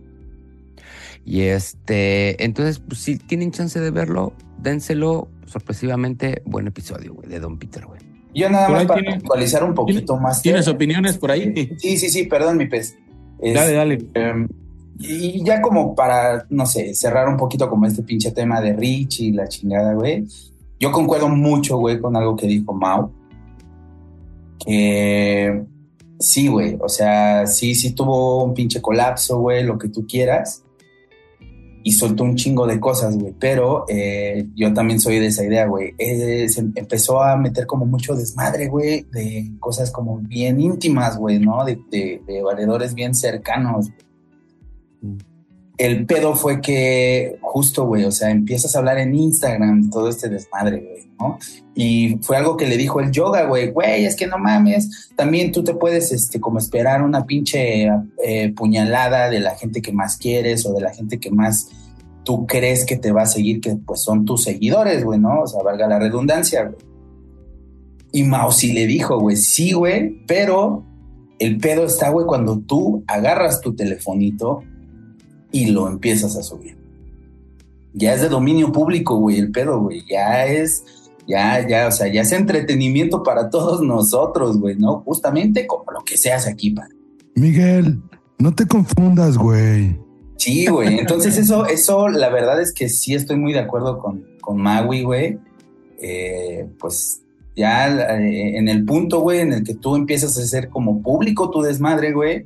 S2: Y este, entonces, pues, si tienen chance de verlo, dénselo. Sorpresivamente, buen episodio, güey, de Don Peter, güey.
S5: Yo nada más para actualizar un poquito más.
S3: ¿Tienes opiniones por ahí?
S5: Sí, sí, sí, perdón, mi pez.
S3: Es, dale, dale.
S5: Eh, y ya como para, no sé, cerrar un poquito como este pinche tema de Rich y la chingada, güey. Yo concuerdo mucho, güey, con algo que dijo Mau. Que sí, güey, o sea, sí, sí tuvo un pinche colapso, güey, lo que tú quieras. Y soltó un chingo de cosas, güey. Pero eh, yo también soy de esa idea, güey. Eh, se empezó a meter como mucho desmadre, güey, de cosas como bien íntimas, güey, ¿no? De, de, de valedores bien cercanos, güey. El pedo fue que justo, güey, o sea, empiezas a hablar en Instagram todo este desmadre, güey, ¿no? Y fue algo que le dijo el Yoga, güey, güey, es que no mames, también tú te puedes, este, como esperar una pinche eh, puñalada de la gente que más quieres o de la gente que más tú crees que te va a seguir, que pues son tus seguidores, güey, ¿no? O sea, valga la redundancia, güey. Y Mau sí le dijo, güey, sí, güey, pero el pedo está, güey, cuando tú agarras tu telefonito y lo empiezas a subir. Ya es de dominio público, güey, el pedo, güey. Ya es, ya, ya, o sea, ya es entretenimiento para todos nosotros, güey, ¿no? Justamente como lo que se hace aquí, padre.
S4: Miguel, no te confundas, güey.
S5: Sí, güey. Entonces eso, eso, la verdad es que sí estoy muy de acuerdo con, con Maui, güey. Eh, pues ya eh, en el punto, güey, en el que tú empiezas a hacer como público tu desmadre, güey,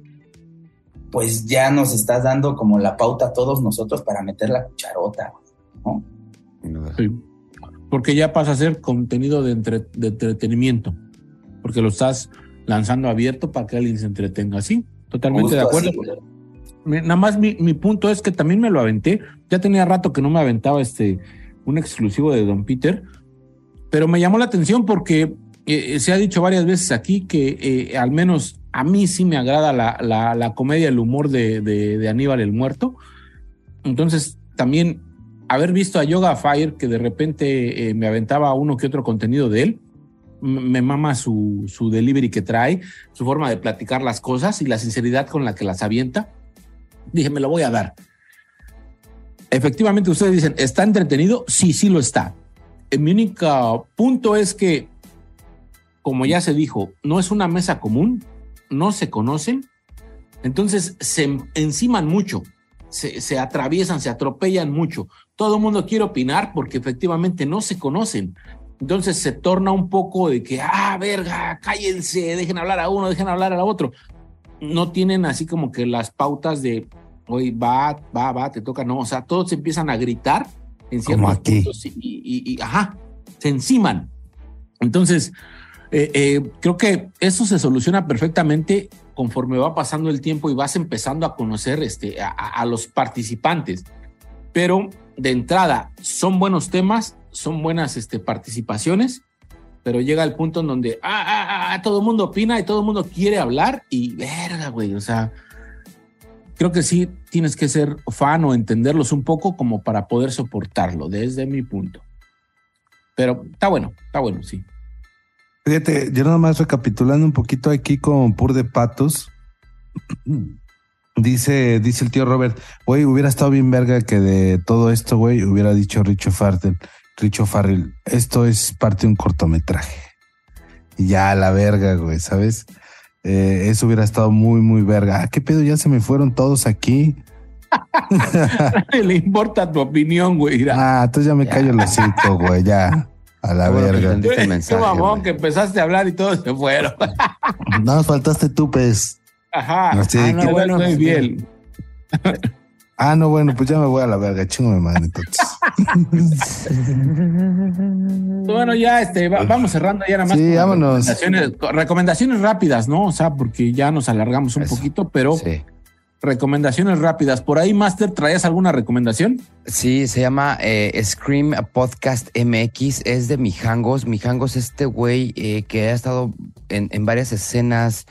S5: pues ya nos estás dando como la pauta a todos nosotros para meter la cucharota, ¿no?
S3: Sí, porque ya pasa a ser contenido de, entre, de entretenimiento, porque lo estás lanzando abierto para que alguien se entretenga. Sí, totalmente Justo de acuerdo. Así, nada más mi, mi punto es que también me lo aventé. Ya tenía rato que no me aventaba este un exclusivo de Don Peter, pero me llamó la atención porque eh, se ha dicho varias veces aquí que eh, al menos a mí sí me agrada la, la, la comedia, el humor de, de, de Aníbal el Muerto. Entonces, también haber visto a Yoga Fire, que de repente eh, me aventaba uno que otro contenido de él, m- me mama su, su delivery que trae, su forma de platicar las cosas y la sinceridad con la que las avienta. Dije, me lo voy a dar. Efectivamente, ustedes dicen, ¿está entretenido? Sí, sí lo está. Eh, mi único punto es que, como ya se dijo, no es una mesa común, no se conocen, entonces se enciman mucho, se, se atraviesan, se atropellan mucho. Todo el mundo quiere opinar porque efectivamente no se conocen. Entonces se torna un poco de que, ah, verga, cállense, dejen hablar a uno, dejen hablar al otro. No tienen así como que las pautas de, oye, va, va, va, te toca, no. O sea, todos empiezan a gritar en ciertos puntos y, y, y, ajá, se enciman. Entonces, Eh, eh, creo que eso se soluciona perfectamente conforme va pasando el tiempo y vas empezando a conocer este, a, a los participantes. Pero de entrada son buenos temas, son buenas este, participaciones, pero llega el punto en donde ah, ah, ah, todo el mundo opina y todo el mundo quiere hablar y verga, güey, o sea, creo que sí tienes que ser fan o entenderlos un poco como para poder soportarlo, desde mi punto. Pero está bueno, está bueno, sí.
S4: Fíjate, yo nada más recapitulando un poquito aquí con Pur de Patos. Dice, dice el tío Robert, güey, hubiera estado bien verga que de todo esto, güey, hubiera dicho Richo Farrell, Richo Farrell, esto es parte de un cortometraje. y ya a la verga, güey, ¿sabes? Eh, eso hubiera estado muy, muy verga. Ah, ¿qué pedo? Ya se me fueron todos aquí.
S3: Le importa tu opinión, güey.
S4: Ah, entonces ya me ya. callo el hocico, güey, ya. A la
S2: bueno,
S4: verga.
S2: Que mensaje,
S3: qué mamón que empezaste a hablar y todos se fueron.
S4: No, faltaste tú, pez.
S3: Ajá.
S4: Así
S3: ah,
S4: que
S3: no, bueno, muy bien.
S4: Ah, no, bueno, pues ya me voy a la verga, chingo mi madre, entonces.
S3: Bueno, ya este, va, vamos cerrando ya nada más.
S4: Sí, vámonos.
S3: Recomendaciones, recomendaciones rápidas, ¿no? O sea, porque ya nos alargamos un Eso. poquito, pero sí. Recomendaciones rápidas. Por ahí, Master, ¿traías alguna recomendación?
S2: Sí, se llama eh, Scream Podcast M X, es de Mijangos. Mijangos, este güey eh, que ha estado en, en varias escenas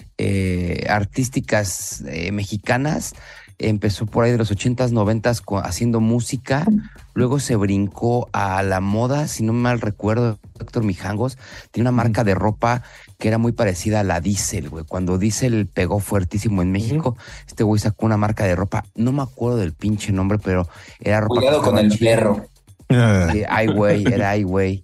S2: eh, artísticas eh, mexicanas. Empezó por ahí de los ochentas, noventas haciendo música, luego se brincó a la moda, si no mal recuerdo, Héctor Mijangos tiene una marca de ropa que era muy parecida a la Diesel, güey. Cuando Diesel pegó fuertísimo en México, uh-huh. este güey sacó una marca de ropa, no me acuerdo del pinche nombre, pero era ropa.
S5: Cuidado con el perro.
S2: Sí, ay, güey, era ay, güey.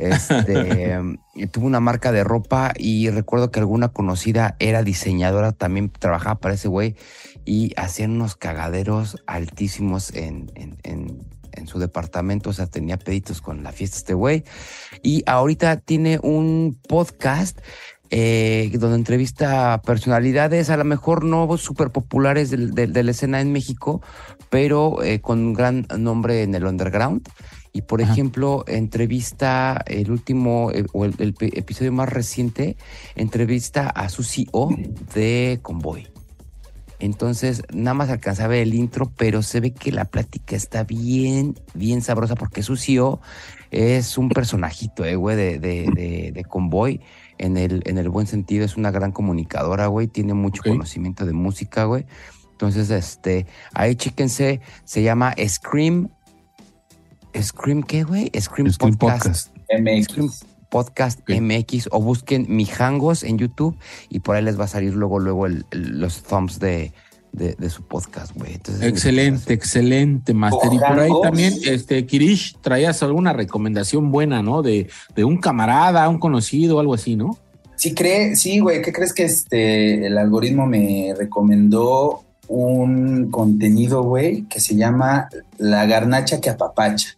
S2: Este, tuvo una marca de ropa y recuerdo que alguna conocida era diseñadora, también trabajaba para ese güey y hacían unos cagaderos altísimos en, en, en, en su departamento, o sea, tenía peditos con la fiesta este güey. Y ahorita tiene un podcast eh, donde entrevista a personalidades, a lo mejor no súper populares de, de, de la escena en México, pero eh, con un gran nombre en el underground. Y, por Ajá. ejemplo, entrevista el último, eh, o el, el episodio más reciente, entrevista a su C E O de Convoy. Entonces, nada más alcanzaba el intro, pero se ve que la plática está bien, bien sabrosa, porque su C E O es un personajito, eh, güey, de, de, de, de Convoy, en el, en el buen sentido, es una gran comunicadora, güey, tiene mucho okay. conocimiento de música, güey. Entonces, este, ahí chéquense, se llama Scream, Scream, ¿qué, güey? Scream,
S4: Scream
S2: Podcast,
S4: Podcast
S5: M X.
S2: Scream Podcast okay. M X, o busquen Mijangos en YouTube y por ahí les va a salir luego, luego el, el, los thumbs de, de, de su podcast, güey. Entonces,
S3: excelente, excelente, Master. Y por ahí también, este, Kirish, traías alguna recomendación buena, ¿no? De, de un camarada, un conocido, algo así, ¿no?
S5: Sí, cree, sí, güey. ¿Qué crees que este el algoritmo me recomendó un contenido, güey, que se llama La Garnacha que Apapacha?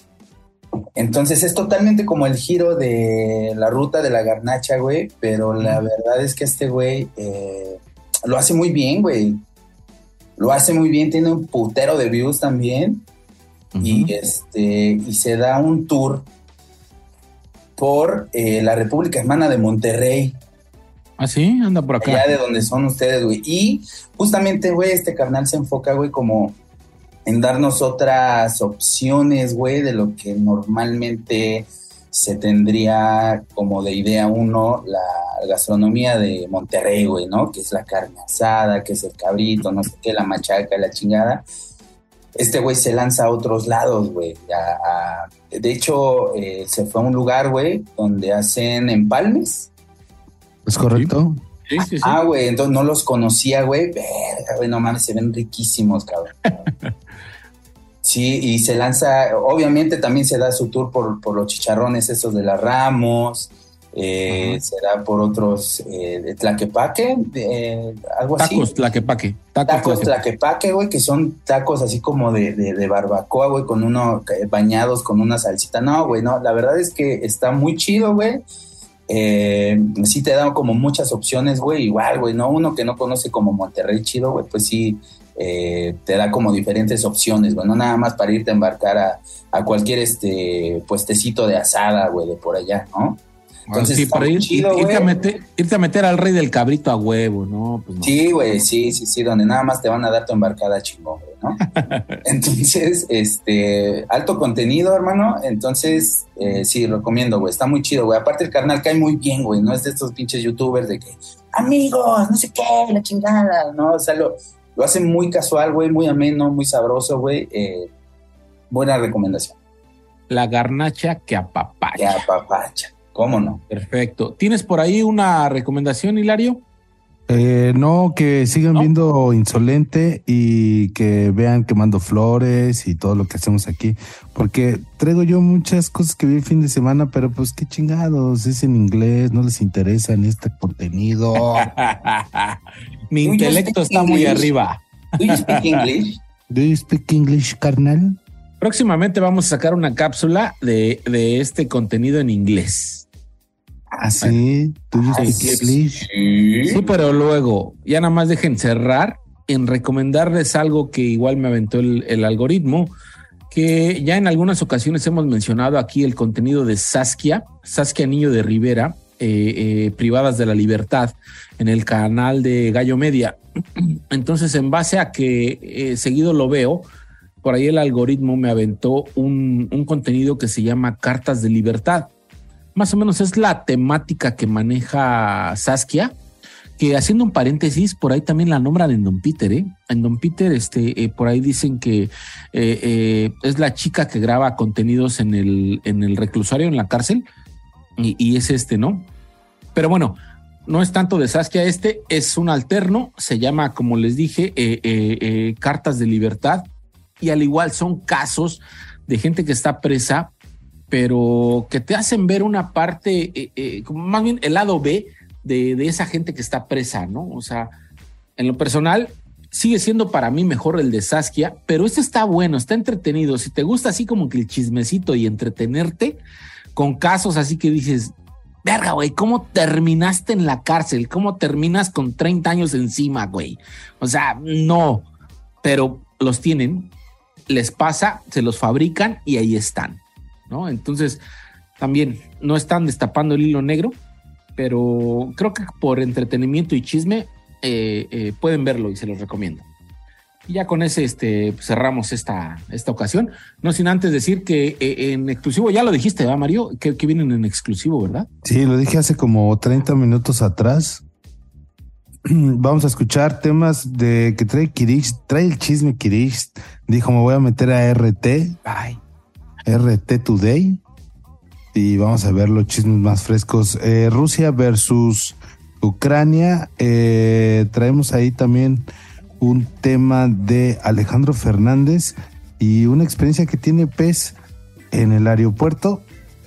S5: Entonces es totalmente como el giro de la ruta de la garnacha, güey, pero la verdad es que este güey eh, lo hace muy bien, güey. Lo hace muy bien, tiene un putero de views también. Uh-huh. Y este y se da un tour por eh, la República Hermana de Monterrey.
S3: ¿Ah, sí? Anda por acá.
S5: Allá de donde son ustedes, güey. Y justamente, güey, este carnal se enfoca, güey, como en darnos otras opciones, güey, de lo que normalmente se tendría como de idea uno la gastronomía de Monterrey, güey, ¿no? Que es la carne asada, que es el cabrito, no sé qué, la machaca, la chingada. Este güey se lanza a otros lados, güey. A, a, de hecho, eh, se fue a un lugar, güey, donde hacen empalmes.
S4: ¿Es correcto?
S3: Sí, sí, sí.
S5: Ah, güey, entonces no los conocía, güey. Verga, güey, no mames, se ven riquísimos, cabrón. Sí, y se lanza, obviamente también se da su tour por, por los chicharrones esos de la Ramos, eh, uh-huh. se da por otros eh, de Tlaquepaque, eh, algo
S3: tacos,
S5: así.
S3: Tacos Tlaquepaque.
S5: Tacos, tacos Tlaquepaque, güey, que son tacos así como de, de, de barbacoa, güey, con uno, bañados con una salsita. No, güey, no, la verdad es que está muy chido, güey. Eh, sí te dan como muchas opciones, güey, igual, güey, ¿no? Uno que no conoce como Monterrey chido, güey, pues sí, eh, te da como diferentes opciones, güey, no nada más para irte a embarcar a, a cualquier este puestecito de asada, güey, de por allá, ¿no?
S3: Entonces, sí, para ir, chido, irte, a meter, irte a meter al rey del cabrito a huevo, ¿no? Pues no.
S5: Sí, güey, sí, sí, sí, donde nada más te van a dar tu embarcada chingón, güey, ¿no? Entonces, este, alto contenido, hermano, entonces, eh, sí, recomiendo, güey, está muy chido, güey. Aparte el carnal cae muy bien, güey, no es de estos pinches youtubers de que, amigos, no sé qué, la chingada, ¿no? O sea, lo, lo hace muy casual, güey, muy ameno, muy sabroso, güey, eh, buena recomendación.
S3: La garnacha que apapacha.
S5: Que apapacha. ¿Cómo no?
S3: Perfecto. ¿Tienes por ahí una recomendación, Hilario?
S4: Eh, no, que sigan
S3: ¿No?
S4: viendo Insolente y que vean Quemando Flores y todo lo que hacemos aquí, porque traigo yo muchas cosas que vi el fin de semana, pero pues qué chingados, es en inglés, no les interesa en este contenido.
S3: Mi
S5: Do you
S3: intelecto
S5: speak
S3: está muy
S5: English?
S3: arriba.
S5: Do you speak English?
S4: Do you speak English, carnal?
S3: Próximamente vamos a sacar una cápsula de, de este contenido en inglés.
S4: Ah, sí. Do you
S3: Ah,
S4: speak
S3: sí.
S4: English?
S3: Sí, pero luego, ya nada más dejen cerrar en recomendarles algo que igual me aventó el, el algoritmo, que ya en algunas ocasiones hemos mencionado aquí el contenido de Saskia, Saskia Niño de Rivera, eh, eh, Privadas de la Libertad, en el canal de Gallo Media. Entonces, en base a que eh, seguido lo veo, por ahí el algoritmo me aventó un, un contenido que se llama Cartas de Libertad. Más o menos es la temática que maneja Saskia, que haciendo un paréntesis, por ahí también la nombran en Don Peter, ¿eh? En Don Peter, este, eh, por ahí dicen que eh, eh, es la chica que graba contenidos en el, en el reclusorio, en la cárcel, y, y es este, ¿no? Pero bueno, no es tanto de Saskia, este es un alterno, se llama, como les dije, eh, eh, eh, Cartas de Libertad, y al igual son casos de gente que está presa, pero que te hacen ver una parte, eh, eh, como más bien el lado B de, de esa gente que está presa, ¿no? O sea, en lo personal, sigue siendo para mí mejor el de Saskia, pero este está bueno, está entretenido. Si te gusta así como que el chismecito y entretenerte con casos así que dices, verga, güey, ¿cómo terminaste en la cárcel? ¿Cómo terminas con treinta años encima, güey? O sea, no, pero los tienen, les pasa, se los fabrican y ahí están, ¿no? Entonces, también no están destapando el hilo negro, pero creo que por entretenimiento y chisme eh, eh, pueden verlo y se los recomiendo. Y ya con ese este, cerramos esta, esta ocasión. No sin antes decir que eh, en exclusivo, ya lo dijiste, ¿verdad, Mario? Que, que vienen en exclusivo, ¿verdad?
S4: Sí, lo dije hace como treinta minutos atrás. Vamos a escuchar temas de que trae Kirish, trae el chisme Kirish. Dijo, me voy a meter a R T.
S2: Ay.
S4: R T Today y vamos a ver los chismes más frescos. eh, Rusia versus Ucrania. eh, traemos ahí también un tema de Alejandro Fernández y una experiencia que tiene Pez en el aeropuerto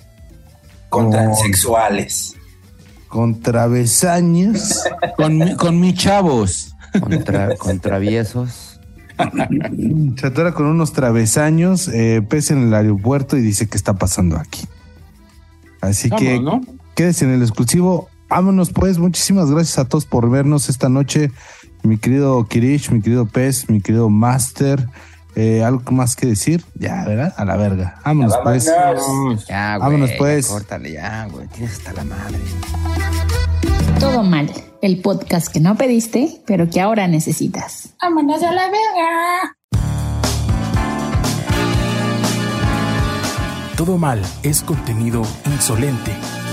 S5: Con
S4: con,
S5: transexuales.
S4: con travesaños.
S3: Con, con mis chavos.
S2: Contra, con traviesos.
S4: Se atora con unos travesaños, eh, Pez en el aeropuerto y dice qué está pasando aquí. Así
S3: Vámonos,
S4: que
S3: ¿no?
S4: quédese en el exclusivo. Vámonos pues, muchísimas gracias a todos por vernos esta noche. Mi querido Kirish, mi querido Pez, mi querido Master. Eh, ¿Algo más que decir? Ya, ¿verdad? A la verga. Vámonos pues.
S5: Vámonos.
S2: Ya, güey.
S4: Vámonos, pues.
S2: Ya, córtale, ya, güey. Tienes hasta la madre.
S6: Todo mal, el podcast que no pediste, pero que ahora necesitas. ¡Vámonos a la verga!
S7: Todo Mal es contenido insolente